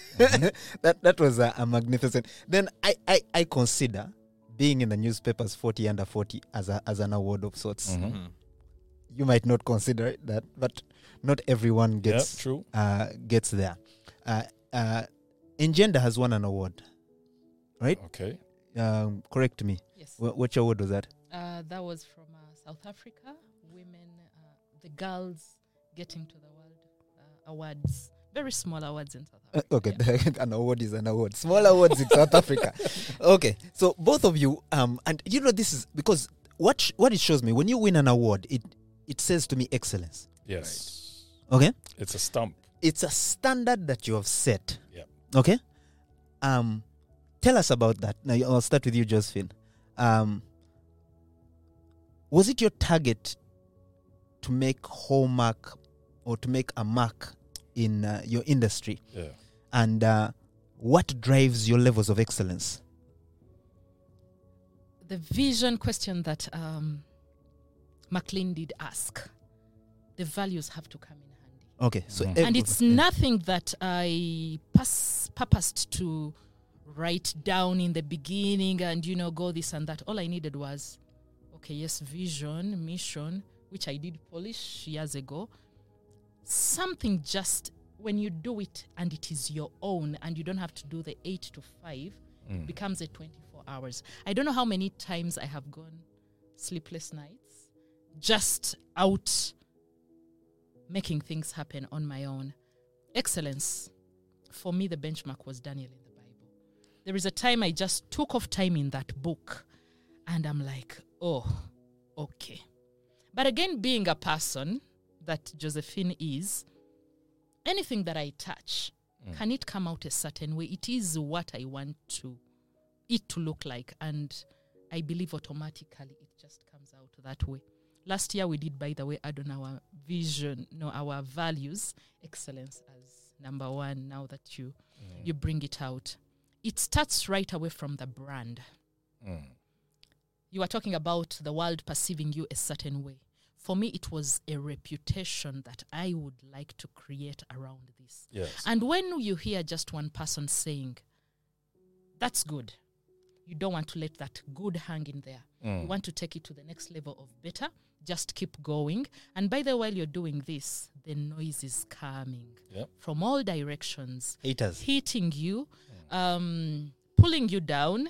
that was a magnificent. Then I consider being in the newspapers 40 under 40 as an award of sorts. Mm-hmm. You might not consider that, but not everyone gets true. Gets there. Engender has won an award, right? Okay. Correct me. Yes. Which award was that? That was from South Africa. Women, the girls getting to the world awards. Very small awards in South Africa. Okay, an award is an award. Small awards in South Africa. Okay, so both of you, and this is because what it shows me when you win an award, it says to me excellence. Yes. Okay, It's a stamp. it's a standard that you have set. Yep. Okay, tell us about that. Now, I'll start with you, Josephine. Was it your target to make hallmark or to make a mark in your industry? Yeah. And what drives your levels of excellence? The vision question that McLean did ask, the values have to come in handy. Okay, so And it's nothing that I purposed to write down in the beginning and, go this and that. All I needed was, okay, yes, vision, mission, which I did polish years ago. Something just, when you do it and it is your own and you don't have to do the 8 to 5, it becomes a 24 hours. I don't know how many times I have gone sleepless nights just out making things happen on my own. Excellence. For me, the benchmark was Daniel in the Bible. There is a time I just took off time in that book and I'm like, oh, okay. But again, being a person that Josephine is, anything that I touch, can it come out a certain way? It is what I want it to look like. And I believe automatically it just comes out that way. Last year we did, by the way, add on our vision, our values, excellence as number one, now that you bring it out. It starts right away from the brand. You are talking about the world perceiving you a certain way. For me, it was a reputation that I would like to create around this. Yes. And when you hear just one person saying, that's good, you don't want to let that good hang in there. You want to take it to the next level of better. Just keep going. And by the way, while you're doing this, the noise is coming from all directions. Haters. Hitting you, pulling you down,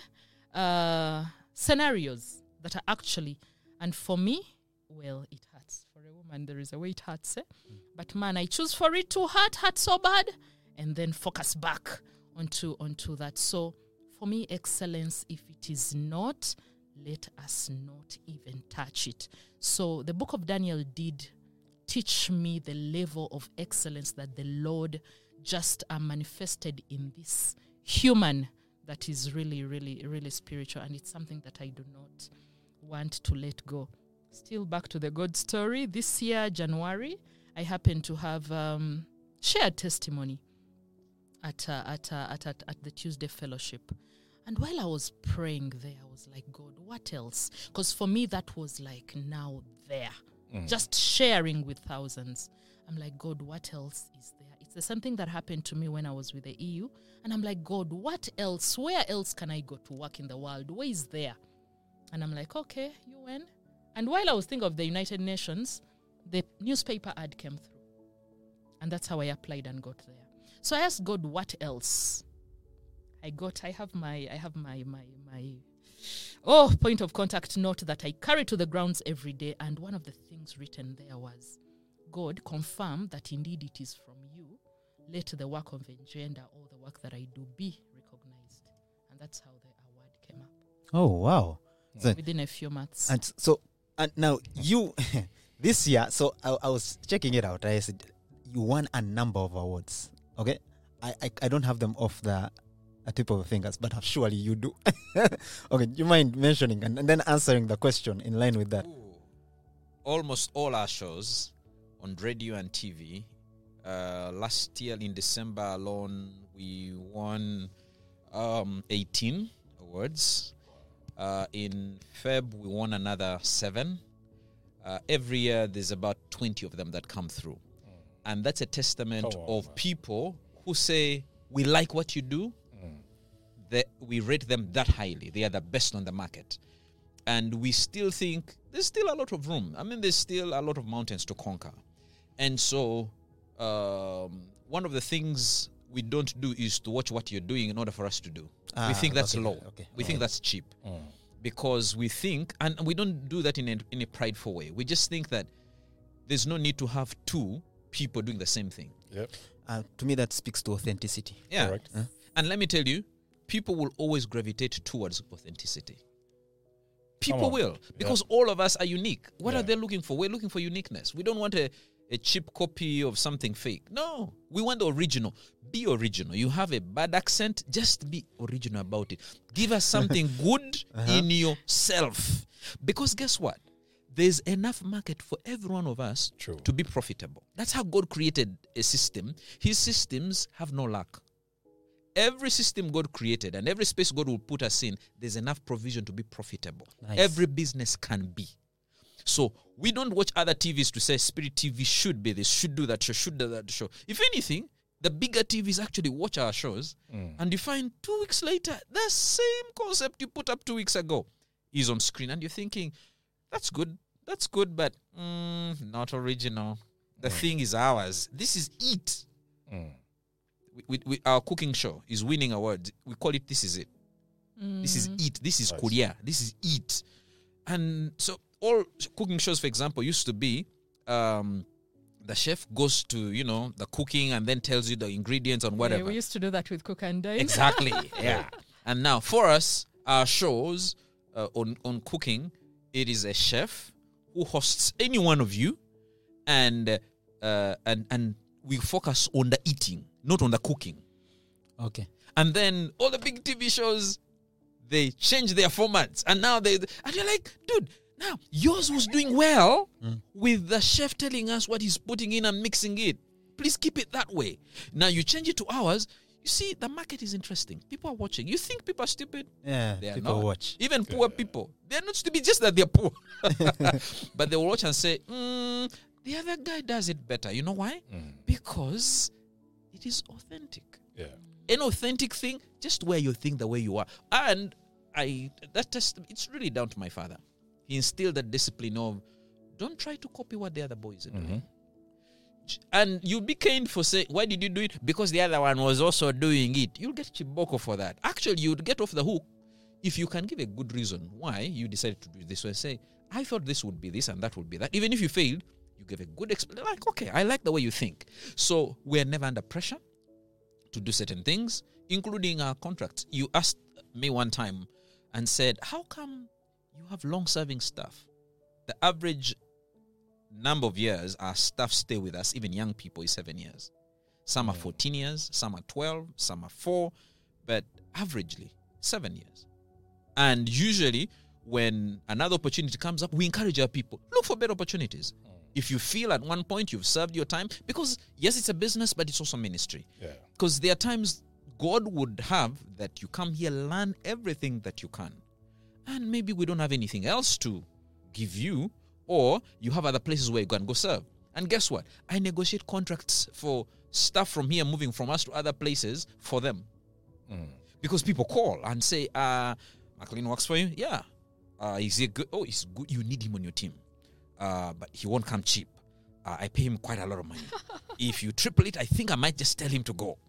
scenarios that are actually, and for me, well, it hurts. For a woman, there is a way it hurts. But man, I choose for it to hurt so bad, and then focus back onto that. So for me, excellence, if it is not, let us not even touch it. So the book of Daniel did teach me the level of excellence that the Lord just manifested in this human that is really, really, really spiritual. And it's something that I do not want to let go. Still back to the God story. This year, January, I happened to have shared testimony at the Tuesday fellowship. And while I was praying there, I was like, God, what else? Because for me, that was like now there. Just sharing with thousands. I'm like, God, what else is there? It's the same thing that happened to me when I was with the EU. And I'm like, God, what else? Where else can I go to work in the world? Where is there? And I'm like, okay, UN. And while I was thinking of the United Nations, the newspaper ad came through. And that's how I applied and got there. So I asked God, what else? I have my point of contact note that I carry to the grounds every day. And one of the things written there was, God, confirm that indeed it is from you. Let the work of Engender, all the work that I do, be recognized. And that's how the award came up. Oh, wow. So, within a few months. And so, and now you, this year, so I was checking it out. I said, you won a number of awards. Okay? I don't have them off the tip of the fingers, but surely you do. Okay, do you mind mentioning and then answering the question in line with that? Almost all our shows on radio and TV. Last year in December alone, we won 18 awards. In Feb, we won another 7. Every year, there's about 20 of them that come through. And that's a testament of people who say, we like what you do. We rate them that highly. They are the best on the market. And we still think there's still a lot of room. I mean, there's still a lot of mountains to conquer. And so one of the things we don't do is to watch what you're doing in order for us to do. We think that's low. Okay. We think that's cheap. Because we think, and we don't do that in a prideful way. We just think that there's no need to have 2 people doing the same thing. Yep. To me, that speaks to authenticity. Yeah. Correct. And let me tell you, people will always gravitate towards authenticity. People will, because all of us are unique. What are they looking for? We're looking for uniqueness. We don't want a cheap copy of something fake. No, we want the original. be original. You have a bad accent, just be original about it. Give us something good in yourself. Because guess what? There's enough market for every one of us True. to be profitable. That's how God created a system. His systems have no lack. Every system God created and every space God will put us in, there's enough provision to be profitable. Nice. Every business can be. So we don't watch other TVs to say Spirit TV should be this, should do that show, should do that show. If anything, the bigger TVs actually watch our shows and you find 2 weeks later, the same concept you put up 2 weeks ago is on screen and you're thinking, that's good, but not original. The thing is ours. This is it. We, our cooking show is winning awards. We call it This Is It. This is it. This is Korea. This is it. And so all cooking shows, for example, used to be the chef goes to, the cooking and then tells you the ingredients and whatever. Yeah, we used to do that with Cook and Dine. Exactly. Yeah. And now for us, our shows on cooking, it is a chef who hosts any one of you and we focus on the eating, not on the cooking. Okay. And then all the big TV shows, they change their formats. And now and you're like, dude, now yours was doing well with the chef telling us what he's putting in and mixing it. Please keep it that way. Now you change it to ours. You see, the market is interesting. People are watching. You think people are stupid? Yeah, They are people not. watch. Even poor people. They're not stupid, just that they're poor. But they will watch and say, the other guy does it better. You know why? Because it is authentic. Yeah. An authentic thing, just where you think the way you are. And it's really down to my father. He instilled that discipline of don't try to copy what the other boys are doing. And you'll be caned for saying, why did you do it? Because the other one was also doing it. You'll get chiboko for that. Actually, you'd get off the hook if you can give a good reason why you decided to do it this way. Say, I thought this would be this and that would be that. Even if you failed, you give a good explanation. Like, okay, I like the way you think. So we're never under pressure to do certain things, including our contracts. You asked me one time and said, how come you have long-serving staff? The average number of years our staff stay with us, even young people, is 7 years. Some are 14 years, some are 12, some are 4, but averagely 7 years. And usually when another opportunity comes up, we encourage our people, look for better opportunities. If you feel at one point you've served your time, because yes, it's a business, but it's also ministry. Because there are times God would have that you come here, learn everything that you can. And maybe we don't have anything else to give you, or you have other places where you can go serve. And guess what? I negotiate contracts for stuff from here moving from us to other places for them. Because people call and say, McLean works for you? Yeah. Is he good? Oh, he's good. You need him on your team. But he won't come cheap. I pay him quite a lot of money. If you triple it, I think I might just tell him to go.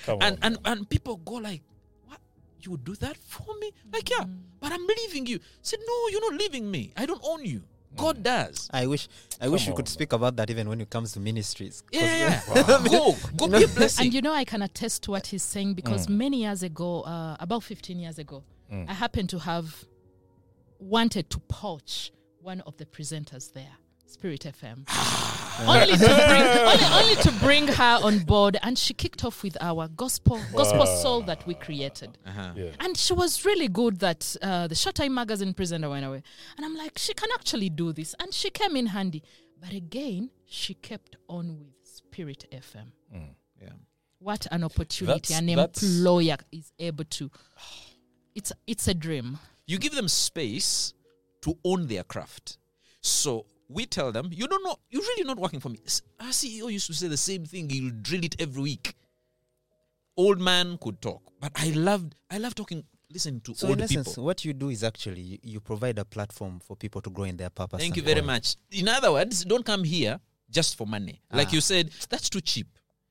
And people go like, what? You would do that for me? Like, yeah, but I'm leaving you. Say, no, you're not leaving me. I don't own you. God does. I wish you could speak about that even when it comes to ministries. Yeah. Go be a blessing. And I can attest to what he's saying because many years ago, about 15 years ago, I happened to have wanted to poach one of the presenters there, Spirit FM. only to bring her on board, and she kicked off with our gospel soul that we created. And she was really good that the Showtime magazine presenter went away. And I'm like, she can actually do this. And she came in handy. But again, she kept on with Spirit FM. What an opportunity an employer is able to. It's a dream. You give them space to own their craft. So we tell them, you're really not working for me. Our CEO used to say the same thing. He'll drill it every week. Old man could talk. But I love talking, listening to so old in essence, people. what you do is actually you provide a platform for people to grow in their purpose. Thank you very much. In other words, don't come here just for money. Like you said, that's too cheap.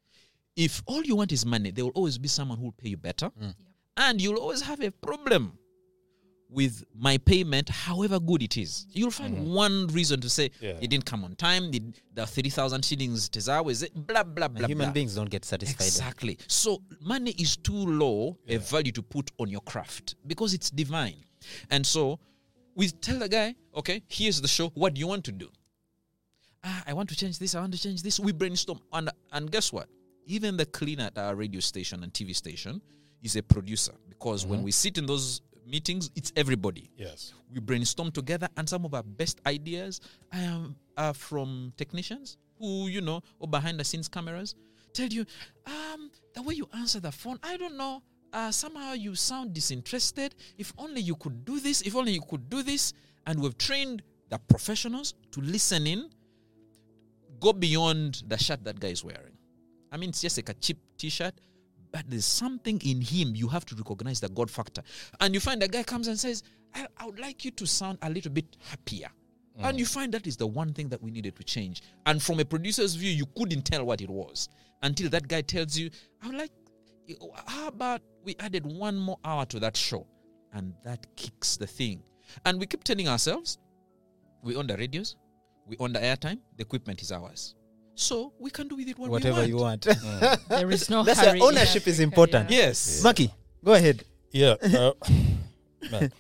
If all you want is money, there will always be someone who will pay you better. And you'll always have a problem with my payment, however good it is. You'll find one reason to say, it didn't come on time, the 30,000 shillings tezawa, is it? Blah, blah, blah, Human beings don't get satisfied. Exactly. So money is too low a value to put on your craft because it's divine. And so we tell the guy, okay, here's the show. What do you want to do? I want to change this. I want to change this. We brainstorm. And guess what? even the cleaner at our radio station and TV station is a producer, because when we sit in those meetings, it's everybody. Yes. We brainstorm together, and some of our best ideas are from technicians who, or behind the scenes cameras, tell you, the way you answer the phone, I don't know, somehow you sound disinterested. If only you could do this, if only you could do this. And we've trained the professionals to listen in, go beyond the shirt that guy is wearing. I mean, it's just like a cheap t-shirt, but there's something in him. You have to recognize the God factor. And you find the guy comes and says, I would like you to sound a little bit happier. And you find that is the one thing that we needed to change. And from a producer's view, you couldn't tell what it was until that guy tells you, how about we added 1 more hour to that show? And that kicks the thing. And we keep telling ourselves, we own the radios, we own the airtime, the equipment is ours. So we can do with it whatever you want. There is no That's hurry. why ownership is important. Yeah. Yes. Maki, go ahead. Yeah. Man,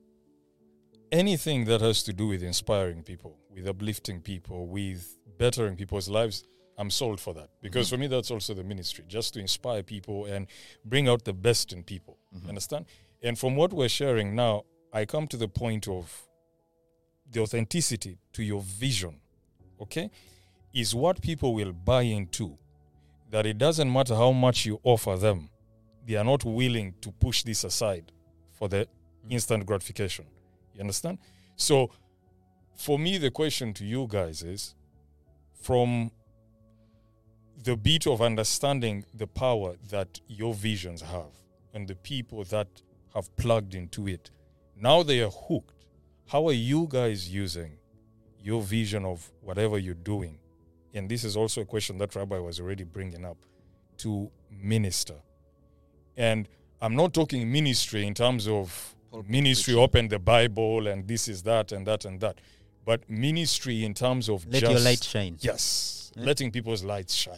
anything that has to do with inspiring people, with uplifting people, with bettering people's lives, I'm sold for that. Because for me, that's also the ministry, just to inspire people and bring out the best in people. Understand? And from what we're sharing now, I come to the point of the authenticity to your vision, okay, is what people will buy into. That it doesn't matter how much you offer them, they are not willing to push this aside for the instant gratification. You understand? So, for me, the question to you guys is, from the bit of understanding the power that your visions have and the people that have plugged into it, now they are hooked. How are you guys using your vision of whatever you're doing? And this is also a question that Rabbi was already bringing up, to minister. And I'm not talking ministry in terms of ministry, open the Bible and this is that and that and that. But ministry in terms of Let your light shine. Yes. Letting people's lights shine.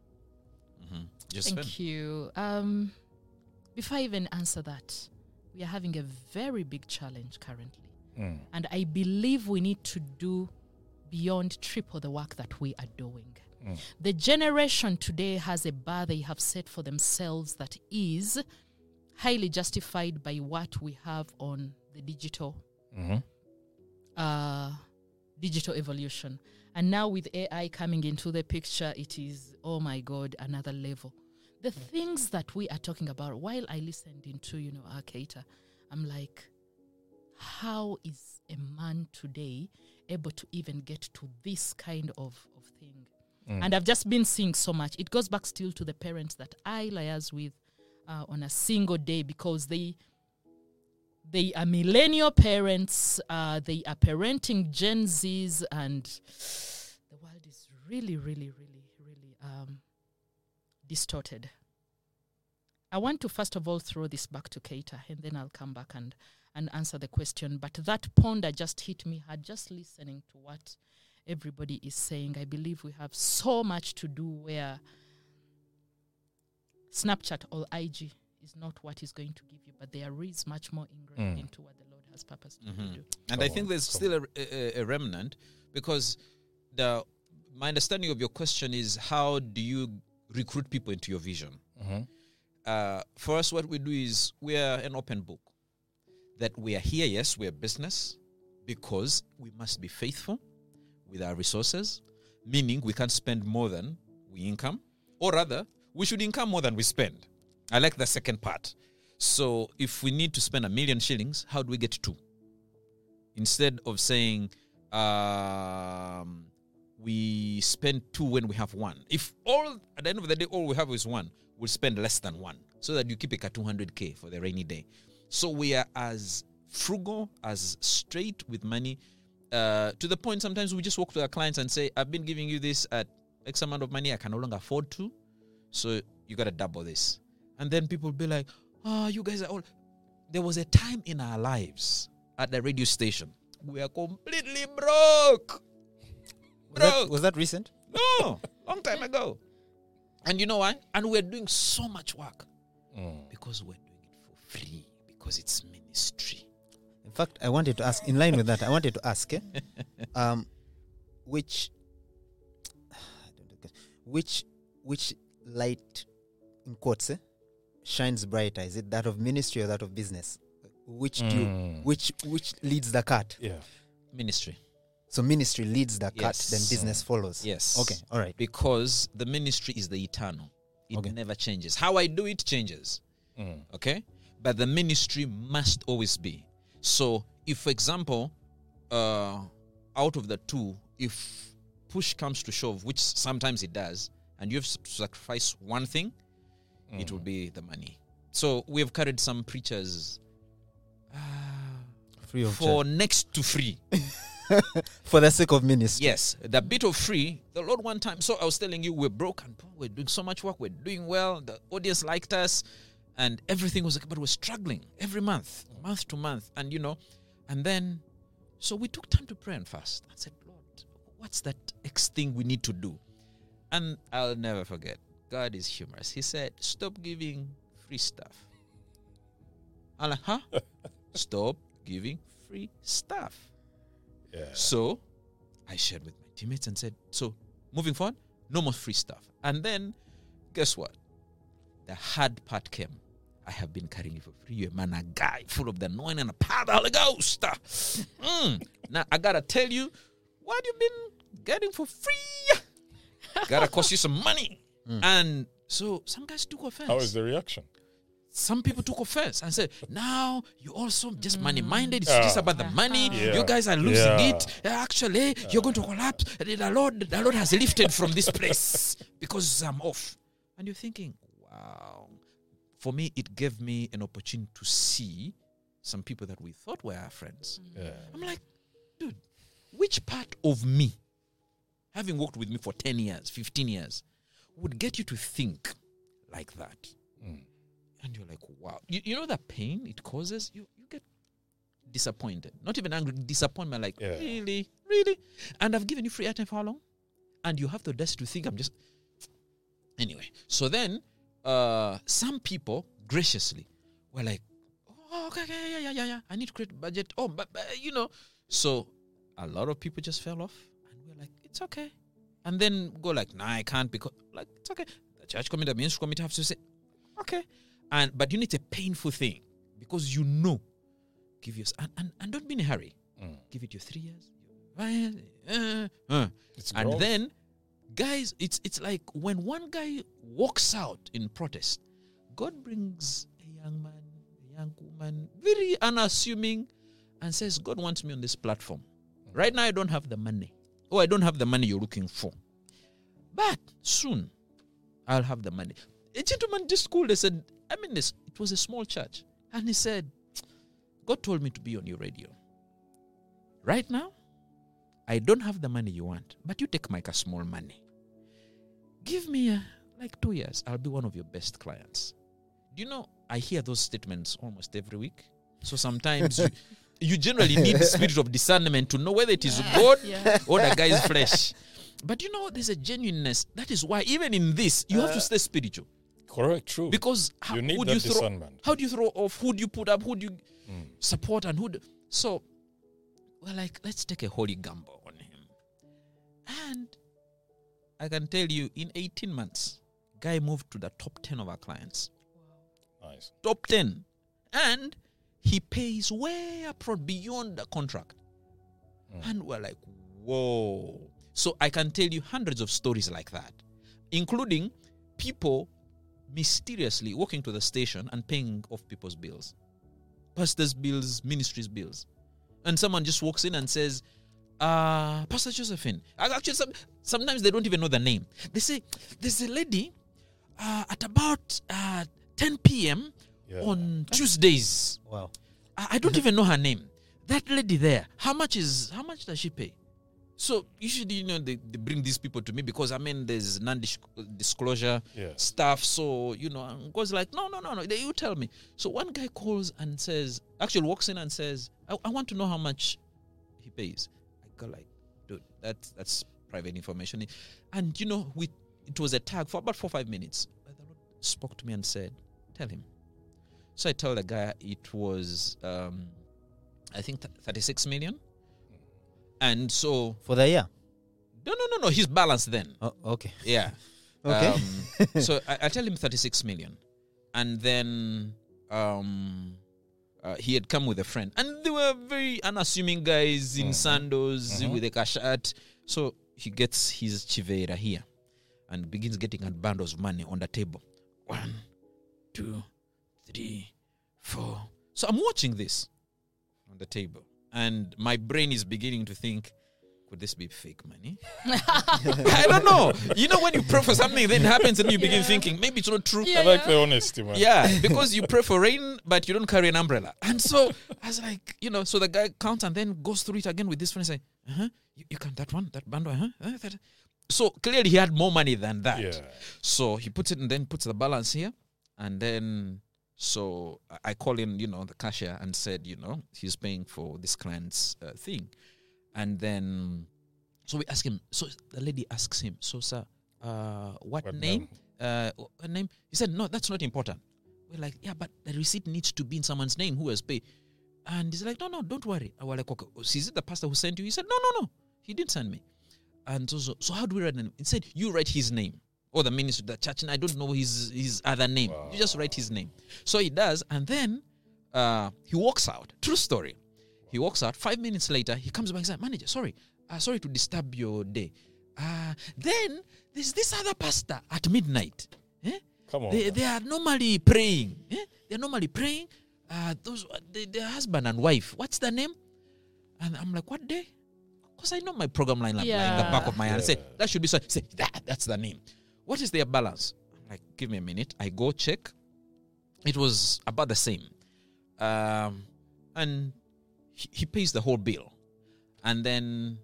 Thank you. Before I even answer that, we are having a very big challenge currently. And I believe we need to do beyond triple the work that we are doing. The generation today has a bar they have set for themselves that is highly justified by what we have on the digital evolution. And now with AI coming into the picture, it is, oh my God, another level. The things that we are talking about, while I listened into, Arcata, I'm like, how is a man today able to even get to this kind of thing? And I've just been seeing so much. It goes back still to the parents that I liaise with on a single day, because they are millennial parents, they are parenting Gen Zs, and the world is really, really, really, really distorted. I want to first of all throw this back to Keita, and then I'll come back and answer the question. But that ponder just hit me hard, just listening to what everybody is saying. I believe we have so much to do where Snapchat or IG is not what is going to give you, but there is much more ingrained into what the Lord has purposed to do. And I think there's still a remnant, because my understanding of your question is, how do you recruit people into your vision? For us, what we do is we are an open book. That we are here, yes, we are business, because we must be faithful with our resources, meaning we can't spend more than we income, or rather, we should income more than we spend. I like the second part. So if we need to spend 1 million shillings, how do we get 2? Instead of saying we spend 2 when we have 1. If at the end of the day, all we have is 1, we'll spend less than 1, so that you keep it at 200K for the rainy day. So we are as frugal, as straight with money, to the point sometimes we just walk to our clients and say, I've been giving you this at X amount of money, I can no longer afford to, so you got to double this. And then people be like, you guys are all... There was a time in our lives at the radio station, we are completely broke. Was that recent? No, long time ago. And you know why? And we're doing so much work because we're doing it for free, because it's ministry. In fact, I wanted to ask, in line with that, which light, in quotes, shines brighter? Is it that of ministry or that of business? Which do you, which leads the cart? Yeah. Ministry. So ministry leads the cart, Yes. then business follows. Yes. Okay, all right. Because the ministry is the eternal. It Okay. never changes. How I do it changes. Okay? But the ministry must always be. So if, for example, out of the two, if push comes to shove, which sometimes it does, and you have to sacrifice one thing, it will be the money. So we have carried some preachers Free of for charge. next to free. For the sake of ministry. Yes, the bit of free, the Lord one time. So I was telling you, we're broke and poor, we're doing so much work, we're doing well, the audience liked us, and everything was okay, but we're struggling every month to month. And and then, so we took time to pray and fast. I said, Lord, what's that X thing we need to do? And I'll never forget, God is humorous. He said, stop giving free stuff. I'm like, huh? Stop giving free stuff. Yeah. So I shared with my teammates and said, so moving forward, no more free stuff. And then, guess what? The hard part came. I have been carrying you for free. You're a man, a guy full of the anointing and the power of the Holy Ghost. Now, I got to tell you, what you've been getting for free got to cost you some money. And so some guys took offense. How is the reaction? Some people took offense and said, now you also just money-minded. It's just about the money. Yeah. You guys are losing Yeah. it. Actually, you're going to collapse. The Lord has lifted from this place because I'm off. And you're thinking, wow. For me, it gave me an opportunity to see some people that we thought were our friends. Yeah. I'm like, dude, which part of me, having worked with me for 10 years, 15 years, would get you to think like that? And you're like, wow. You know the pain it causes? You get disappointed. Not even angry, disappointment. Like, Yeah. really? Really? And I've given you free airtime for how long? And you have the audacity to think I'm just... Anyway, so then some people graciously were like, oh, okay, yeah. I need to create a budget. Oh, but So a lot of people just fell off. And we're like, it's okay. And then go like, nah, I can't because... Like, it's okay. The church committee, the ministry committee have to say, okay. But you know it's a painful thing because give us and don't be in a hurry. Give it your 3 years. It's And growth. then, guys, it's like when one guy walks out in protest, God brings a young man, a young woman, very unassuming, and says, God wants me on this platform. Right now I don't have the money. Oh, I don't have the money you're looking for. But soon I'll have the money. A gentleman just called and said, it was a small church. And he said, God told me to be on your radio. Right now, I don't have the money you want, but you take my small money. Give me 2 years. I'll be one of your best clients. Do you know, I hear those statements almost every week. So sometimes you generally need the spirit of discernment to know whether it is God or the guy's flesh. But there's a genuineness. That is why even in this, you have to stay spiritual. Correct, true. Because you need who that do you throw, discernment. how do you throw off? Who do you put up? Who do you support? And so we're like, let's take a holy gamble on him. And I can tell you, in 18 months, guy moved to the top 10 of our clients. Nice. Top 10. And he pays way up front beyond the contract. And we're like, whoa. So I can tell you hundreds of stories like that, including people mysteriously walking to the station and paying off people's bills. Pastors' bills, ministries' bills. And someone just walks in and says, Pastor Josephine. Actually, sometimes they don't even know the name. They say, there's a lady at about 10 p.m. on Tuesdays. Wow. I don't even know her name. That lady there, how much does she pay? So usually, they bring these people to me because there's non-disclosure stuff. So, and goes like, no, you tell me. So one guy calls and says, actually walks in and says, I want to know how much he pays. I go like, dude, that's private information. And, it was a tag for about 4 or 5 minutes. But the Lord spoke to me and said, tell him. So I tell the guy it was, I think 36 million. And so... For the year? No. He's balanced then. Oh, okay. Yeah. Okay. So I tell him 36 million. And then he had come with a friend. And they were very unassuming guys in sandals with a kashat. So he gets his chivera here and begins getting a bundles of money on the table. 1, 2, 3, 4. So I'm watching this on the table. And my brain is beginning to think, could this be fake money? I don't know. You know, when you pray for something, then it happens and you begin thinking, maybe it's not true. I like the honesty, man. Yeah, because you pray for rain, but you don't carry an umbrella. And so I was like, so the guy counts and then goes through it again with this friend and say, you count that one, that bundle, that. So clearly he had more money than that. Yeah. So he puts it and then puts the balance here. And then, so I call in, the cashier and said, he's paying for this client's thing. And then, so we ask him, so the lady asks him, so sir, what name? What name? He said, no, that's not important. We're like, yeah, but the receipt needs to be in someone's name who has paid. And he's like, no, don't worry. I was like, okay, is it the pastor who sent you? He said, no, he didn't send me. And so how do we write the name? He said, you write his name. Or the minister, the church, and I don't know his other name. Wow. You just write his name. So he does, and then he walks out. True story. He walks out. 5 minutes later, he comes back and says, manager, sorry to disturb your day. Then there's this other pastor at midnight. Come on. They are normally praying. They're normally praying. Their husband and wife. What's the name? And I'm like, what day? Because I know my program line in the back of my hand. I say, that should be so. Say, that's the name. What is their balance? I'm like, give me a minute. I go check. It was about the same. And he pays the whole bill. And then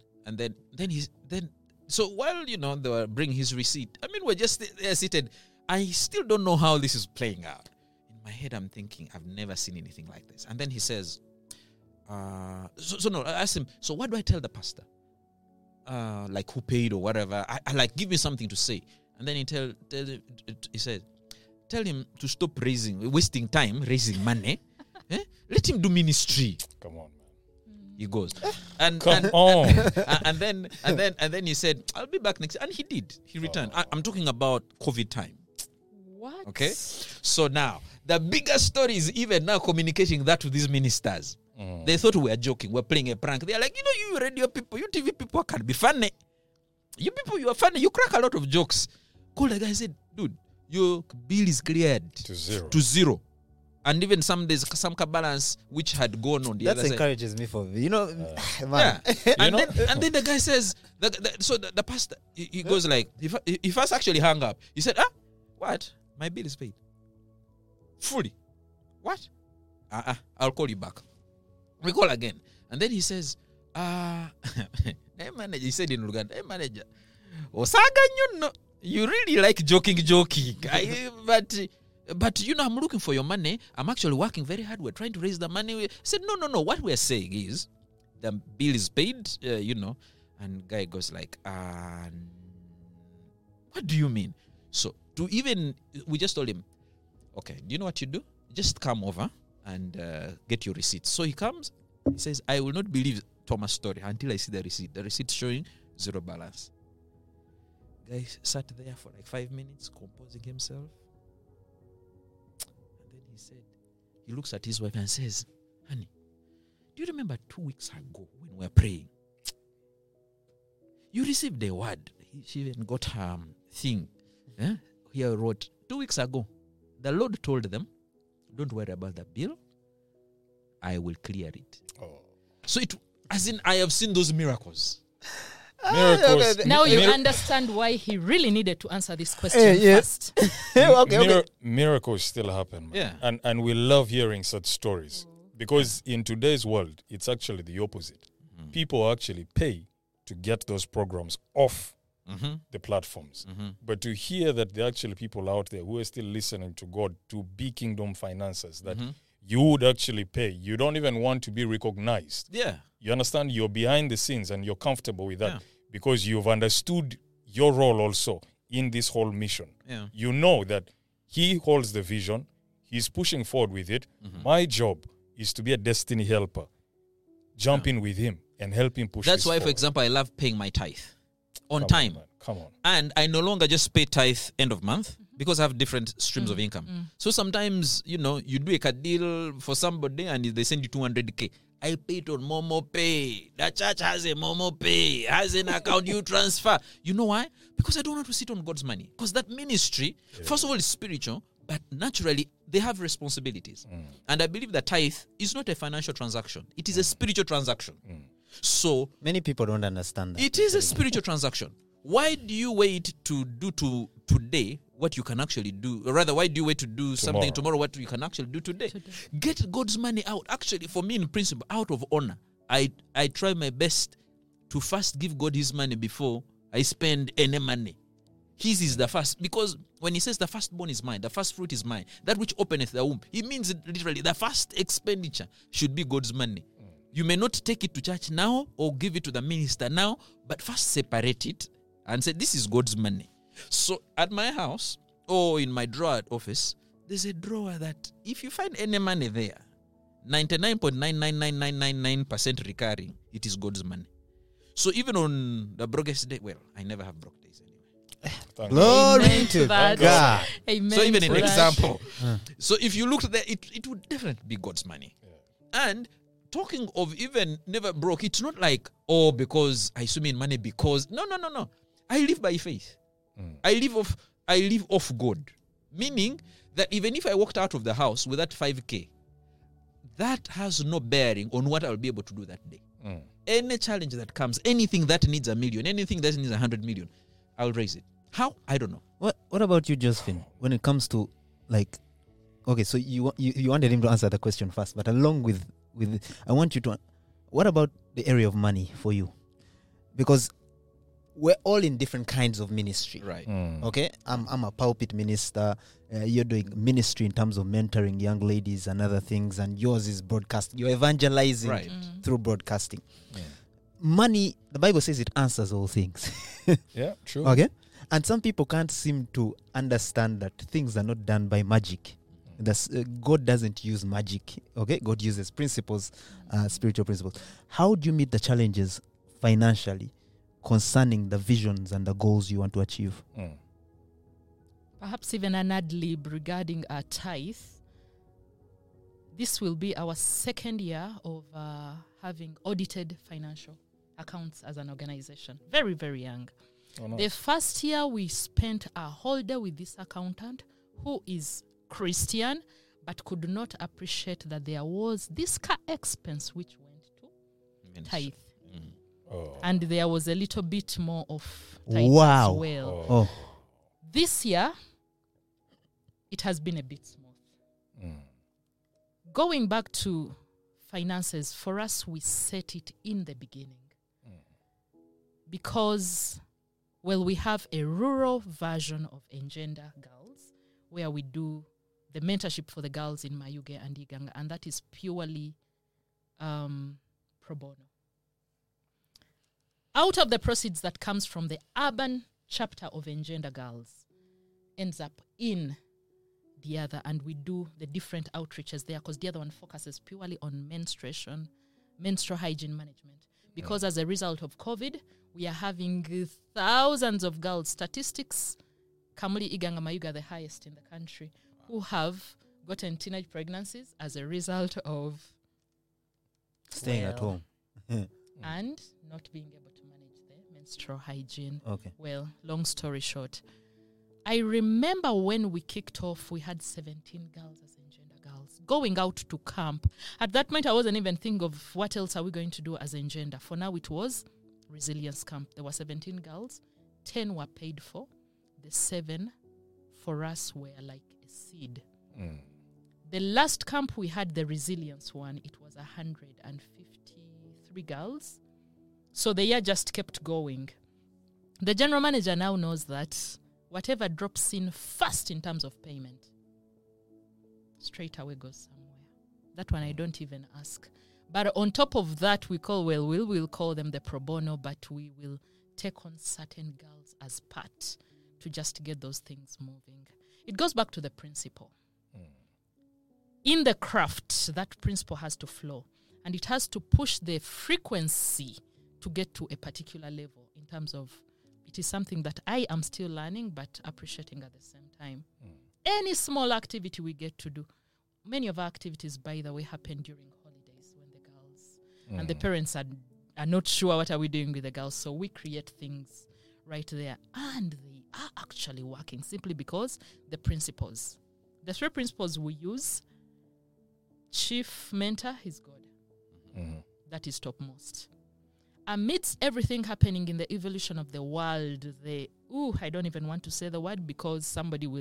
so while, they were bringing his receipt, I mean, we're just there seated. I still don't know how this is playing out. In my head, I'm thinking, I've never seen anything like this. And then he says, I asked him, so what do I tell the pastor? Like who paid or whatever. I like, give me something to say. And then he said, tell him to stop wasting time, raising money. Let him do ministry. Come on, man. He goes. And then he said, I'll be back next. And he did. He returned. I'm talking about COVID time. What? Okay. So now, the bigger story is even now communicating that to these ministers. They thought we were joking. We're playing a prank. They're like, you radio people, you TV people can be funny. You people, you are funny. You crack a lot of jokes. Called the guy and said, dude, your bill is cleared to zero. And even there's some balance which had gone on the other side. That encourages me for, man. Yeah. And then the guy says, the pastor, he goes like, he first actually hung up. He said, what? My bill is paid. Fully. What? I'll call you back. We call again. And then he says, hey manager, he said in Luganda, hey manager, Osaga, you really like joking. But I'm looking for your money. I'm actually working very hard. We're trying to raise the money. I said, no. What we're saying is the bill is paid, And guy goes like, what do you mean? So we just told him, okay, do you know what you do? Just come over and get your receipt. So he comes, he says, I will not believe Thomas' story until I see the receipt. The receipt showing zero balance. Guy sat there for like 5 minutes, composing himself. And then he said, he looks at his wife and says, honey, do you remember 2 weeks ago when we were praying? You received a word. She even got her thing. Here wrote, 2 weeks ago, the Lord told them, don't worry about the bill. I will clear it. Oh. So I have seen those miracles. Miracles. Now you understand why he really needed to answer this question first. Miracles still happen, man. Yeah. And we love hearing such stories. Because in today's world, it's actually the opposite. Mm-hmm. People actually pay to get those programs off the platforms. Mm-hmm. But to hear that there are actually people out there who are still listening to God, to be kingdom financiers, that you would actually pay. You don't even want to be recognized. Yeah. You understand? You're behind the scenes and you're comfortable with that because you've understood your role also in this whole mission. Yeah. You know that he holds the vision. He's pushing forward with it. Mm-hmm. My job is to be a destiny helper. Jump in with him and help him push That's why, forward. for example, I love paying my tithe on time. Come on. And I no longer just pay tithe end of month because I have different streams of income. So sometimes, you do a deal for somebody and they send you 200K. I pay it on Momo Pay. The church has a Momo Pay, has an account you transfer. You know why? Because I don't want to sit on God's money. Because that ministry, first of all, is spiritual, but naturally, they have responsibilities. And I believe that tithe is not a financial transaction. It is a spiritual transaction. So Many people don't understand that. it is a spiritual transaction. Why do you wait to do today what you can actually do? Or rather, why do you wait to do something tomorrow what you can actually do today? Get God's money out. Actually, for me, in principle, out of honor, I try my best to first give God his money before I spend any money. His is the first. Because when he says the firstborn is mine, the first fruit is mine, that which openeth the womb, he means literally the first expenditure should be God's money. You may not take it to church now or give it to the minister now, but first separate it and say, this is God's money. So at my house or in my drawer at office, there's a drawer that if you find any money there, 99.999999% recurring, it is God's money. So even on the brokest day, well, I never have broke days anyway. Glory Amen to that. God. Amen. So even to an that. example. So if you looked there, it would definitely be God's money. And talking of even never broke, it's not like, because I swim in money because... No. I live by faith. I live off God. Meaning that even if I walked out of the house with that 5K, that has no bearing on what I'll be able to do that day. Any challenge that comes, anything that needs $1 million, anything that needs 100 million, I'll raise it. How? I don't know. What about you, Josephine? When it comes to okay, so you wanted him to answer the question first, but along with I want you to. What about the area of money for you? Because we're all in different kinds of ministry. Right. Okay, I'm a pulpit minister. You're doing ministry in terms of mentoring young ladies and other things, and yours is broadcast. You're evangelizing through broadcasting. Money, the Bible says it answers all things. Yeah, true. Okay, and some people can't seem to understand that things are not done by magic. God doesn't use magic. Okay, God uses principles, spiritual principles. How do you meet the challenges financially concerning the visions and the goals you want to achieve? Perhaps even an ad lib regarding our tithe. This will be our second year of having audited financial accounts as an organization. Very, very young. Oh, no. The first year we spent a whole day with this accountant who is Christian but could not appreciate that there was this car expense which went to tithe. And there was a little bit more of tithe as well. This year, it has been a bit smooth. Going back to finances, for us, we set it in the beginning. Because, we have a rural version of Engender Girls where we do the mentorship for the girls in Mayuge and Iganga, and that is purely pro bono. Out of the proceeds that comes from the urban chapter of Engender Girls ends up in the other, and we do the different outreaches there because the other one focuses purely on menstruation, menstrual hygiene management. Because as a result of COVID, we are having thousands of girls. Statistics, Kamuli, Iganga, Mayuga are the highest in the country, who have gotten teenage pregnancies as a result of Staying at home. and not being able to manage their menstrual hygiene. Okay. Well, long story short, I remember when we kicked off, we had 17 girls as Engender Girls going out to camp. At that point, I wasn't even thinking of what else are we going to do as Engender. For now, it was resilience camp. There were 17 girls. 10 were paid for. The 7 for us were like a seed. The last camp we had, the resilience one, it was 153 girls. So the year just kept going. The general manager now knows that whatever drops in first in terms of payment, straight away goes somewhere. That one I don't even ask. But on top of that, we'll call them the pro bono, but we will take on certain girls as part to just get those things moving. It goes back to the principle. In the craft, that principle has to flow, and it has to push the frequency to get to a particular level in terms of it is something that I am still learning but appreciating at the same time. Any small activity we get to do, many of our activities, by the way, happen during holidays when the girls and the parents are not sure what are we doing with the girls. So we create things right there. And they are actually working simply because the 3 principles we use, chief mentor is God. That is topmost. Amidst everything happening in the evolution of the world, I don't even want to say the word because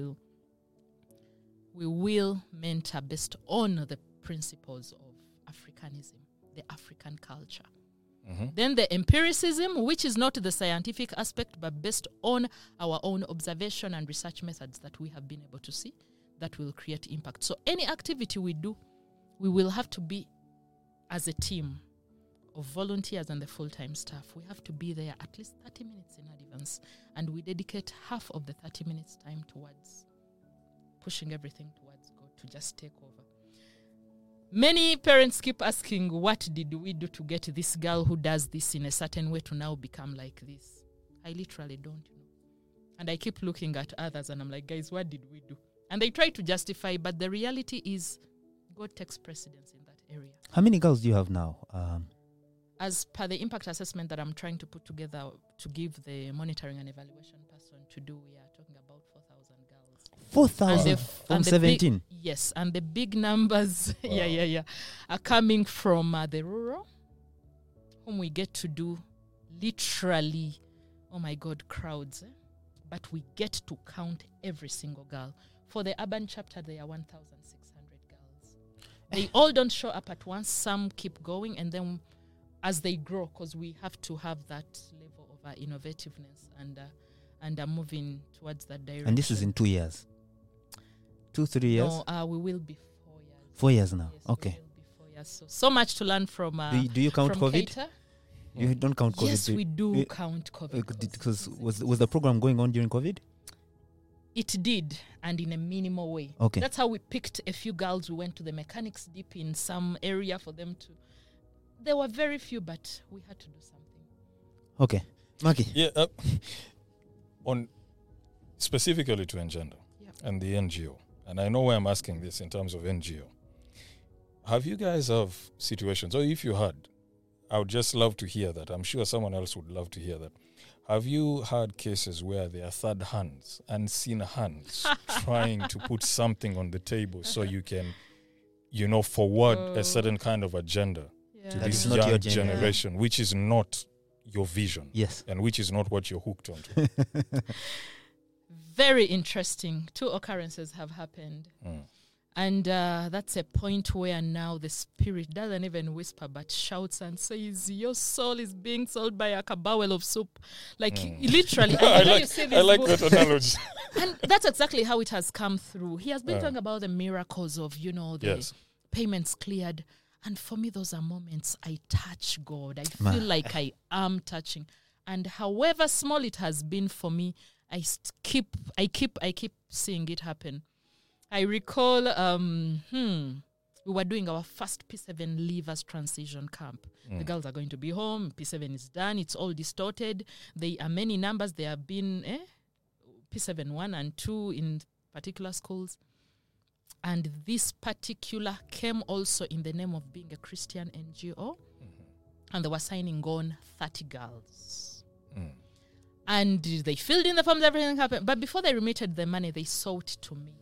we will mentor based on the principles of Africanism, the African culture. Then the empiricism, which is not the scientific aspect, but based on our own observation and research methods that we have been able to see, that will create impact. So any activity we do, we will have to be as a team of volunteers and the full-time staff. We have to be there at least 30 minutes in advance, and we dedicate half of the 30 minutes time towards pushing everything towards God to just take over. Many parents keep asking, what did we do to get this girl who does this in a certain way to now become like this? I literally don't know. And I keep looking at others and I'm like, guys, what did we do? And they try to justify, but the reality is God takes precedence in that area. How many girls do you have now? As per the impact assessment that I'm trying to put together to give the monitoring and evaluation person to do, we are talking about 4,000 girls. 4,000 from 17? Yes, and the big numbers are coming from the rural, whom we get to do literally, oh my God, crowds. But we get to count every single girl. For the urban chapter, there are 1,600 girls. They all don't show up at once. Some keep going, and then as they grow, because we have to have that level of innovativeness and moving towards that direction. And this is in 2 years? 2-3 years? No, we will be 4 years. 4 years now. Yes, Okay. We will be 4 years. So much to learn from. Do you count from COVID? Keita. You don't count COVID? Yes, we do count COVID. Because was the program going on during COVID? It did, and in a minimal way. Okay. That's how we picked a few girls. We went to the mechanics deep in some area for them to. There were very few, but we had to do something. Okay. Maki? Yeah, on specifically to Engender and the NGO, and I know why I'm asking this in terms of NGO. Have you guys have situations, or if you had, I would just love to hear that. I'm sure someone else would love to hear that. Have you had cases where there are third hands, unseen hands, trying to put something on the table so you can, forward a certain kind of agenda to That this is not your young agenda. generation, which is not your vision? Yes. And which is not what you're hooked onto. Very interesting. 2 occurrences have happened. And that's a point where now the spirit doesn't even whisper but shouts and says, your soul is being sold by a kabawel of soup. Like literally. I like that analogy. And that's exactly how it has come through. He has been talking about the miracles of, the payments cleared. And for me, those are moments I touch God. I feel like I am touching. And however small it has been for me, I keep seeing it happen. I recall we were doing our first P7 leavers transition camp. The girls are going to be home. P7 is done. It's all distorted. There are many numbers. There have been P7 1 and 2 in particular schools. And this particular came also in the name of being a Christian NGO. And they were signing on 30 girls. And they filled in the forms, everything happened. But before they remitted the money, they sought to meet.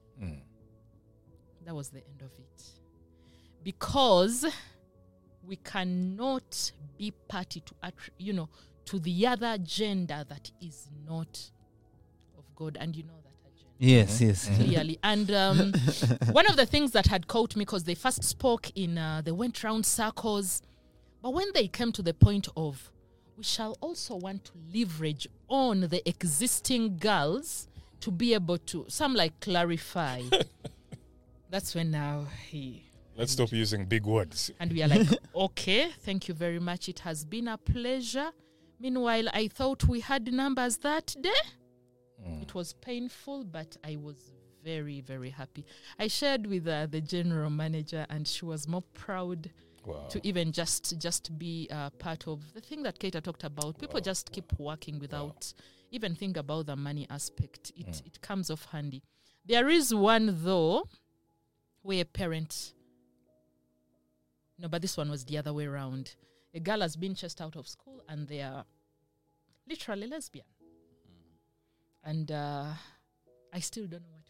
That was the end of it. Because we cannot be party to the other gender that is not of God. And you know that agenda. Yes. Clearly. And one of the things that had caught me, because they first spoke they went round circles. But when they came to the point of, we shall also want to leverage on the existing girls to be able to, some like clarify. That's when now Let's stop using big words. And we are like, okay, thank you very much. It has been a pleasure. Meanwhile, I thought we had numbers that day. It was painful, but I was very, very happy. I shared with the general manager, and she was more proud Wow. to even just be part of the thing that Keita talked about. People just keep working without even think about the money aspect. It comes off handy. There is one though where a parent, no, but this one was the other way around. A girl has been chased out of school and they are literally lesbian. And I still don't know what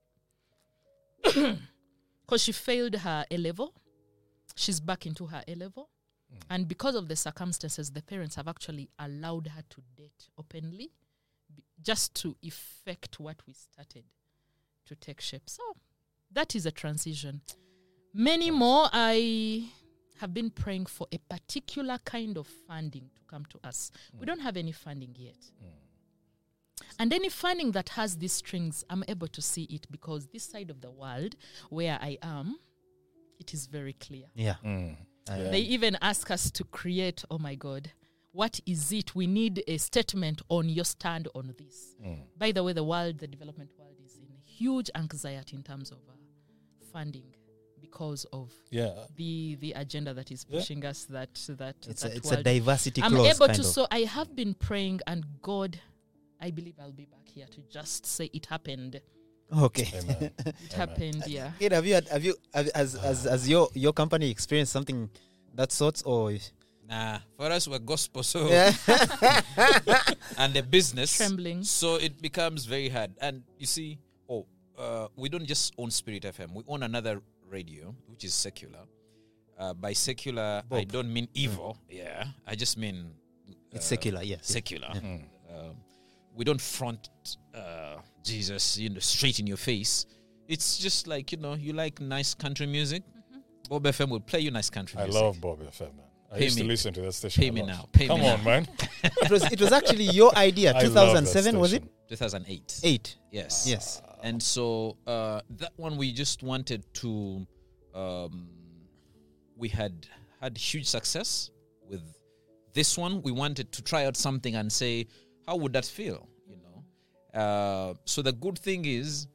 we did. Because she failed her A-level. She's back into her A-level. And because of the circumstances, the parents have actually allowed her to date openly just to effect what we started to take shape. So that is a transition. Many more, I have been praying for a particular kind of funding to come to us. We don't have any funding yet. And any funding that has these strings, I'm able to see it because this side of the world where I am, it is very clear. Yeah. They even ask us to create, oh my God, what is it? We need a statement on your stand on this. By the way, the development world is in huge anxiety in terms of funding because of the agenda that is pushing us It's that a diversity I'm clause, able kind to, of. so I have been praying and God, I believe I'll be back here to just say it happened. Okay. Amen. It happened, yeah. Kid, have you has your company experienced something that sorts or? Nah, for us we're gospel, so Yeah. and the business Trembling. so it becomes very hard. And you see, we don't just own Spirit FM. We own another radio which is secular. By secular, I don't mean evil. Yeah, I just mean It's secular, yes. secular. We don't front Jesus, straight in your face. It's just like, you like nice country music. Bob FM will play you nice country I music. love Bob FM, man. I Pay used to me. listen to that station. Pay a me lot. now. Pay Come me on, man. It was actually your idea. I love that 2007 was it? station. 2008. 8. Yes. Yes. And so that one we just wanted to, we had huge success with this one. We wanted to try out something and say, how would that feel? So the good thing is,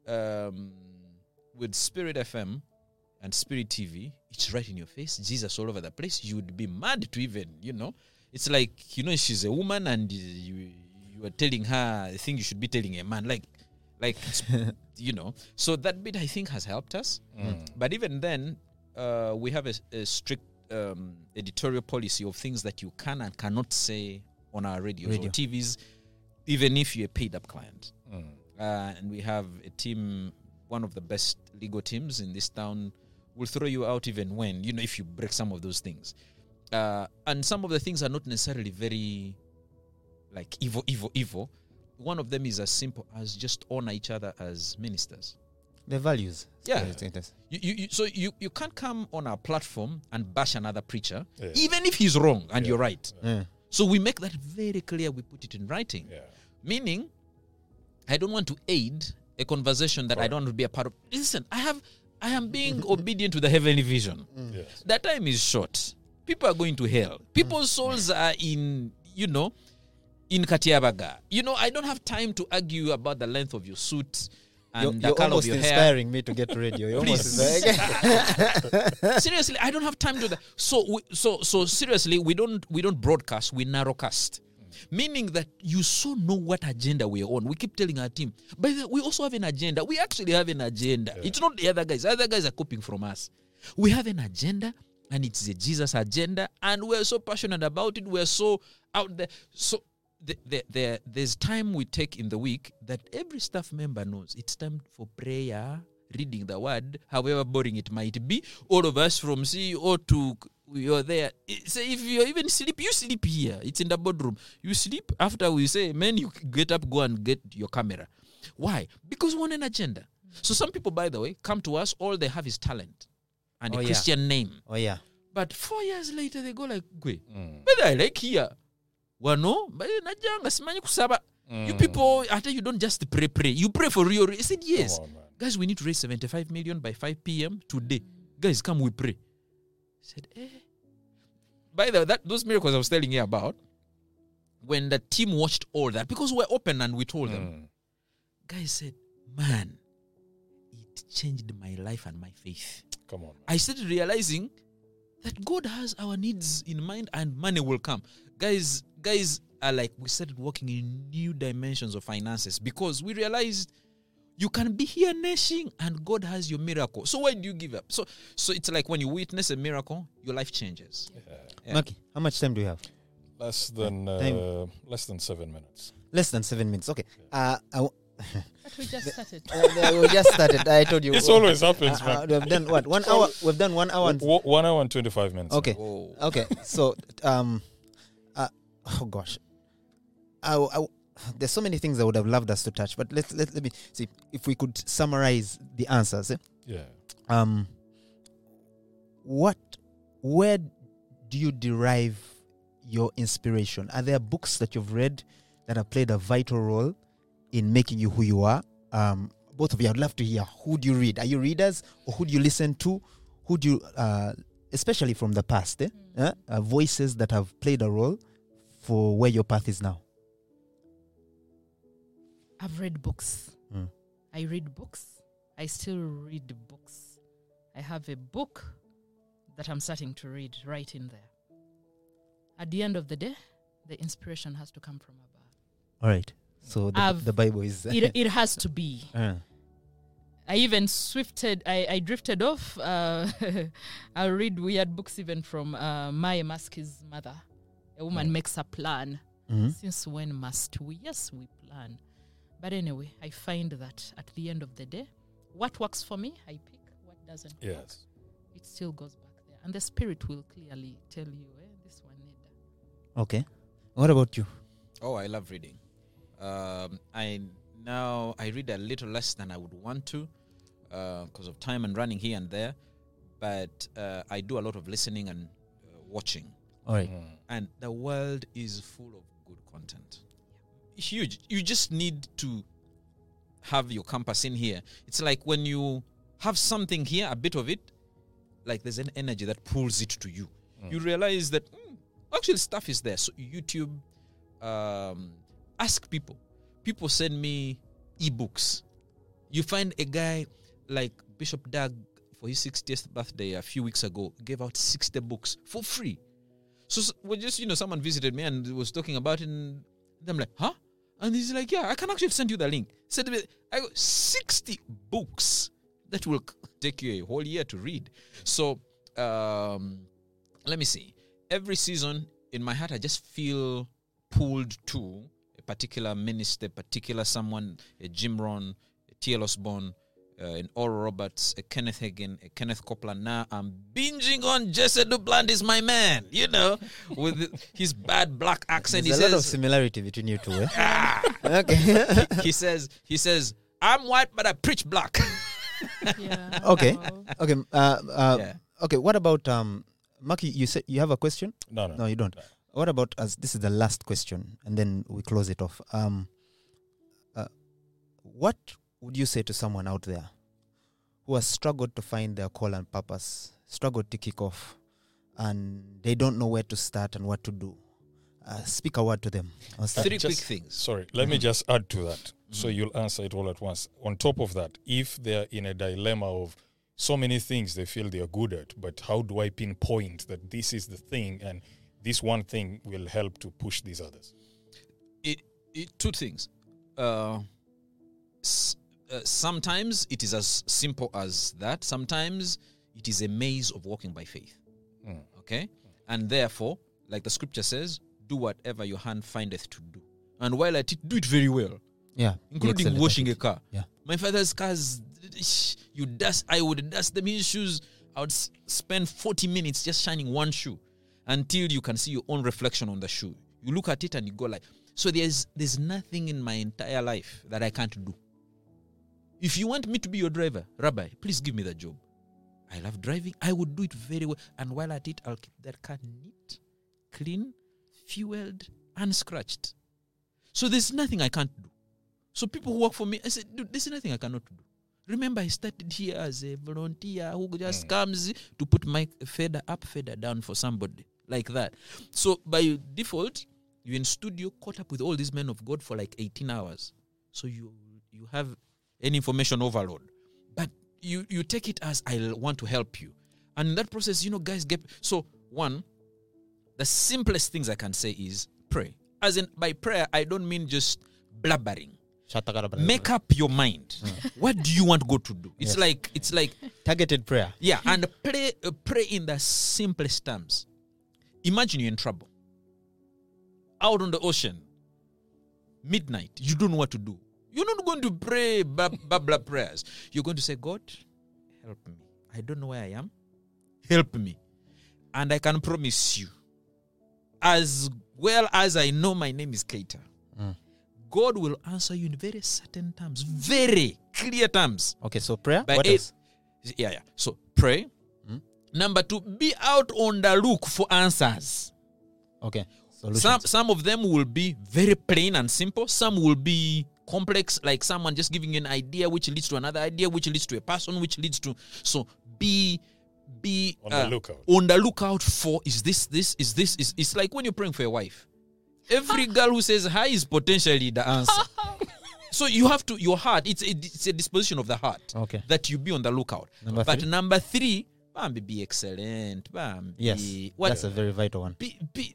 with Spirit FM and Spirit TV, it's right in your face. Jesus all over the place. You would be mad to even, It's like, she's a woman and you are telling her a thing you should be telling a man. Like, it's, So that bit, I think, has helped us. But even then, we have a strict editorial policy of things that you can and cannot say on our radios or TVs, even if you're a paid-up client. And we have a team, one of the best legal teams in this town, will throw you out even when, if you break some of those things. And some of the things are not necessarily very, like, evil. One of them is as simple as just honor each other as ministers. The values. Yeah. So You can't come on our platform and bash another preacher, even if he's wrong and you're right. So we make that very clear. We put it in writing. Meaning, I don't want to aid a conversation that I don't want to be a part of. Listen, I am being obedient to the heavenly vision. Yes. That time is short. People are going to hell. People's souls are in Katiabaga. I don't have time to argue about the length of your suit and the you're color of almost your hair. inspiring me to get radio. You're almost Seriously, I don't have time to do that. So seriously, we don't broadcast, we narrowcast. Meaning that you so know what agenda we're on. We keep telling our team, but we also have an agenda. We actually have an agenda. It's not the other guys. The other guys are copying from us. We have an agenda, and it's a Jesus agenda, and we're so passionate about it. We're so out there. So there's time we take in the week that every staff member knows it's time for prayer, reading the word, however boring it might be. All of us from CEO to you're there. So if you even sleep, you sleep here. It's in the boardroom. You sleep after we say, man, you get up, go and get your camera. Why? Because we want an agenda. So some people, by the way, come to us, all they have is talent and a Christian name. Oh, yeah. But 4 years later, they go like, but I like here. Wano, but najanga simanyi kusaba. You people, after you don't just pray. You pray for real. I said, yes. Come on, man. Guys, we need to raise 75 million by 5 p.m. today. Guys, come, we pray. I said, By the way, those miracles I was telling you about, when the team watched all that, because we're open and we told them, guys said, man, it changed my life and my faith. Come on. I started realizing that God has our needs in mind and money will come. Guys are like, we started working in new dimensions of finances because we realized you can be here nashing and God has your miracle. So why do you give up? So it's like when you witness a miracle, your life changes. Yeah. Maki, how much time do you have? Less than 7 minutes. Less than 7 minutes. Okay. But we just started. We just started. I told you. This always happens, man. We've done what? 1 hour. We've done 1 hour. 1 hour and 25 minutes. Okay. Whoa. Okay. So, oh gosh, there's so many things I would have loved us to touch, but let me see if we could summarize the answers. Yeah. Where do you derive your inspiration? Are there books that you've read that have played a vital role in making you who you are? Both of you, I'd love to hear. Who do you read? Are you readers, or who do you listen to? Who do you, especially from the past, voices that have played a role for where your path is now? I've read books. Mm. I read books. I still read books. I have a book that I'm starting to read right in there. At the end of the day, the inspiration has to come from above. All right. So the Bible is... it has to be. I even I drifted off. I'll read weird books even from Maya Maski's mother. A woman makes a plan. Mm-hmm. Since when must we? Yes, we plan. But anyway, I find that at the end of the day, what works for me, I pick. What doesn't work, Yes. it still goes back there. And the Spirit will clearly tell you, this one need that. Okay. What about you? Oh, I love reading. I read a little less than I would want to because of time and running here and there. But I do a lot of listening and watching. All right. And the world is full of good content. Huge. You just need to have your compass in here. It's like when you have something here, a bit of it, like there's an energy that pulls it to you. You realize that actually stuff is there. So YouTube, ask people. People send me ebooks. You find a guy like Bishop Doug for his 60th birthday a few weeks ago, gave out 60 books for free. So we just, someone visited me and was talking about it, and I'm like, huh? And he's like, yeah, I can actually send you the link. Said to me, I got 60 books that will take you a whole year to read. So let me see. Every season in my heart, I just feel pulled to a particular minister, particular someone, a Jim Rohn, a T.L. Osborne, an Oral Roberts, a Kenneth Hagin, a Kenneth Copeland. Now I'm binging on Jesse Duplantis, my man, with his bad black accent. There's a lot of similarity between you two. Okay. he says, I'm white, but I preach black. Yeah. Okay. Okay. Yeah. Okay. What about Maki? You said you have a question? No, You don't. What about us? This is the last question, and then we close it off. What would you say to someone out there who has struggled to find their call and purpose, struggled to kick off, and they don't know where to start and what to do? Speak a word to them. Three quick things. Sorry, let me just add to that, so you'll answer it all at once. On top of that, if they're in a dilemma of so many things they feel they're good at, but how do I pinpoint that this is the thing and this one thing will help to push these others? Two things. Sometimes it is as simple as that. Sometimes it is a maze of walking by faith. Okay? And therefore, like the scripture says, do whatever your hand findeth to do. And while at it, do it very well. Yeah. Including Excellent. washing a car. Yeah. My father's cars, I would dust them. His shoes, I would spend 40 minutes just shining one shoe until you can see your own reflection on the shoe. You look at it and you go like, so there's nothing in my entire life that I can't do. If you want me to be your driver, Rabbi, please give me the job. I love driving. I would do it very well. And while at it, I'll keep that car neat, clean, fueled, unscratched. So there's nothing I can't do. So people who work for me, I said, dude, there's nothing I cannot do. Remember, I started here as a volunteer who just comes to put my feather up, feather down for somebody like that. So by default, you're in studio, caught up with all these men of God for like 18 hours. So you have an information overload. But you take it as, I want to help you. And in that process, guys get... So, one, the simplest things I can say is pray. As in, by prayer, I don't mean just blabbering. Make up your mind. What do you want God to do? It's like targeted prayer. Yeah, and pray in the simplest terms. Imagine you're in trouble. Out on the ocean. Midnight. You don't know what to do. You're not going to pray blah prayers. You're going to say, God, help me. I don't know where I am. Help me. And I can promise you, as well as I know my name is Keita, God will answer you in very certain terms, very clear terms. Okay, so prayer. By what else? Yeah. So pray. Number 2, be out on the look for answers. Okay. Solutions. Some of them will be very plain and simple. Some will be complex, like someone just giving you an idea which leads to another idea, which leads to a person, which leads to... So be on the lookout. On the lookout for it's like when you're praying for your wife. Every girl who says hi is potentially the answer. So you have to, your heart, it's a disposition of the heart. Okay. That you be on the lookout. Number 3, Bambi, be excellent. Bambi. Yes. That's a very vital one.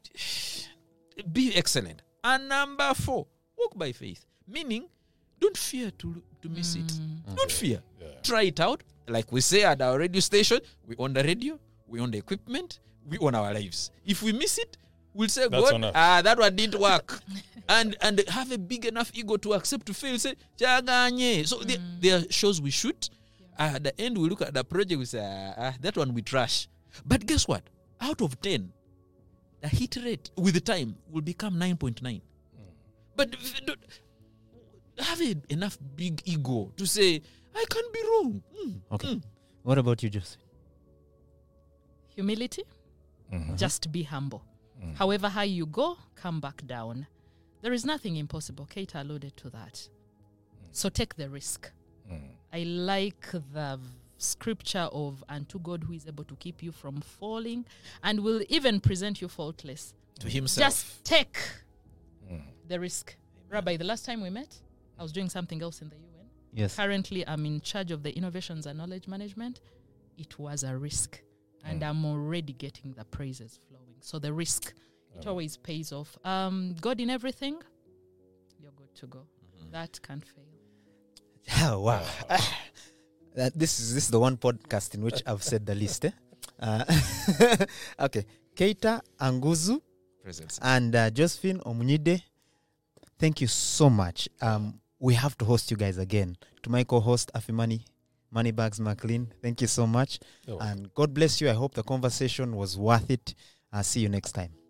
Be excellent. And number 4, walk by faith. Meaning, don't fear to miss it. Don't fear. Yeah. Try it out. Like we say at our radio station, we own the radio, we own the equipment, we own our lives. If we miss it, we'll say, That's God, that one didn't work. and have a big enough ego to accept to fail. Say, Jaganye. So there are shows we shoot. At the end, we look at the project, we say, that one we trash. But guess what? Out of 10, the hit rate with the time will become 9.9. But have enough big ego to say, I can be wrong. Okay. What about you, Joseph? Humility. Just be humble. However high you go, come back down. There is nothing impossible. Kate alluded to that. So take the risk. I like the scripture of, and to God who is able to keep you from falling and will even present you faultless. To himself. Just take the risk. Rabbi, the last time we met, I was doing something else in the UN. Yes. Currently, I'm in charge of the innovations and knowledge management. It was a risk. And I'm already getting the praises flowing. So the risk, it always pays off. God in everything, you're good to go. That can't fail. Oh, wow. This is the one podcast in which I've said the least. Okay. Keita Anguzu Presence. and Josephine Omunyide, thank you so much. We have to host you guys again. To my co-host, Afimani Moneybags McLean, thank you so much. And God bless you. I hope the conversation was worth it. I'll see you next time.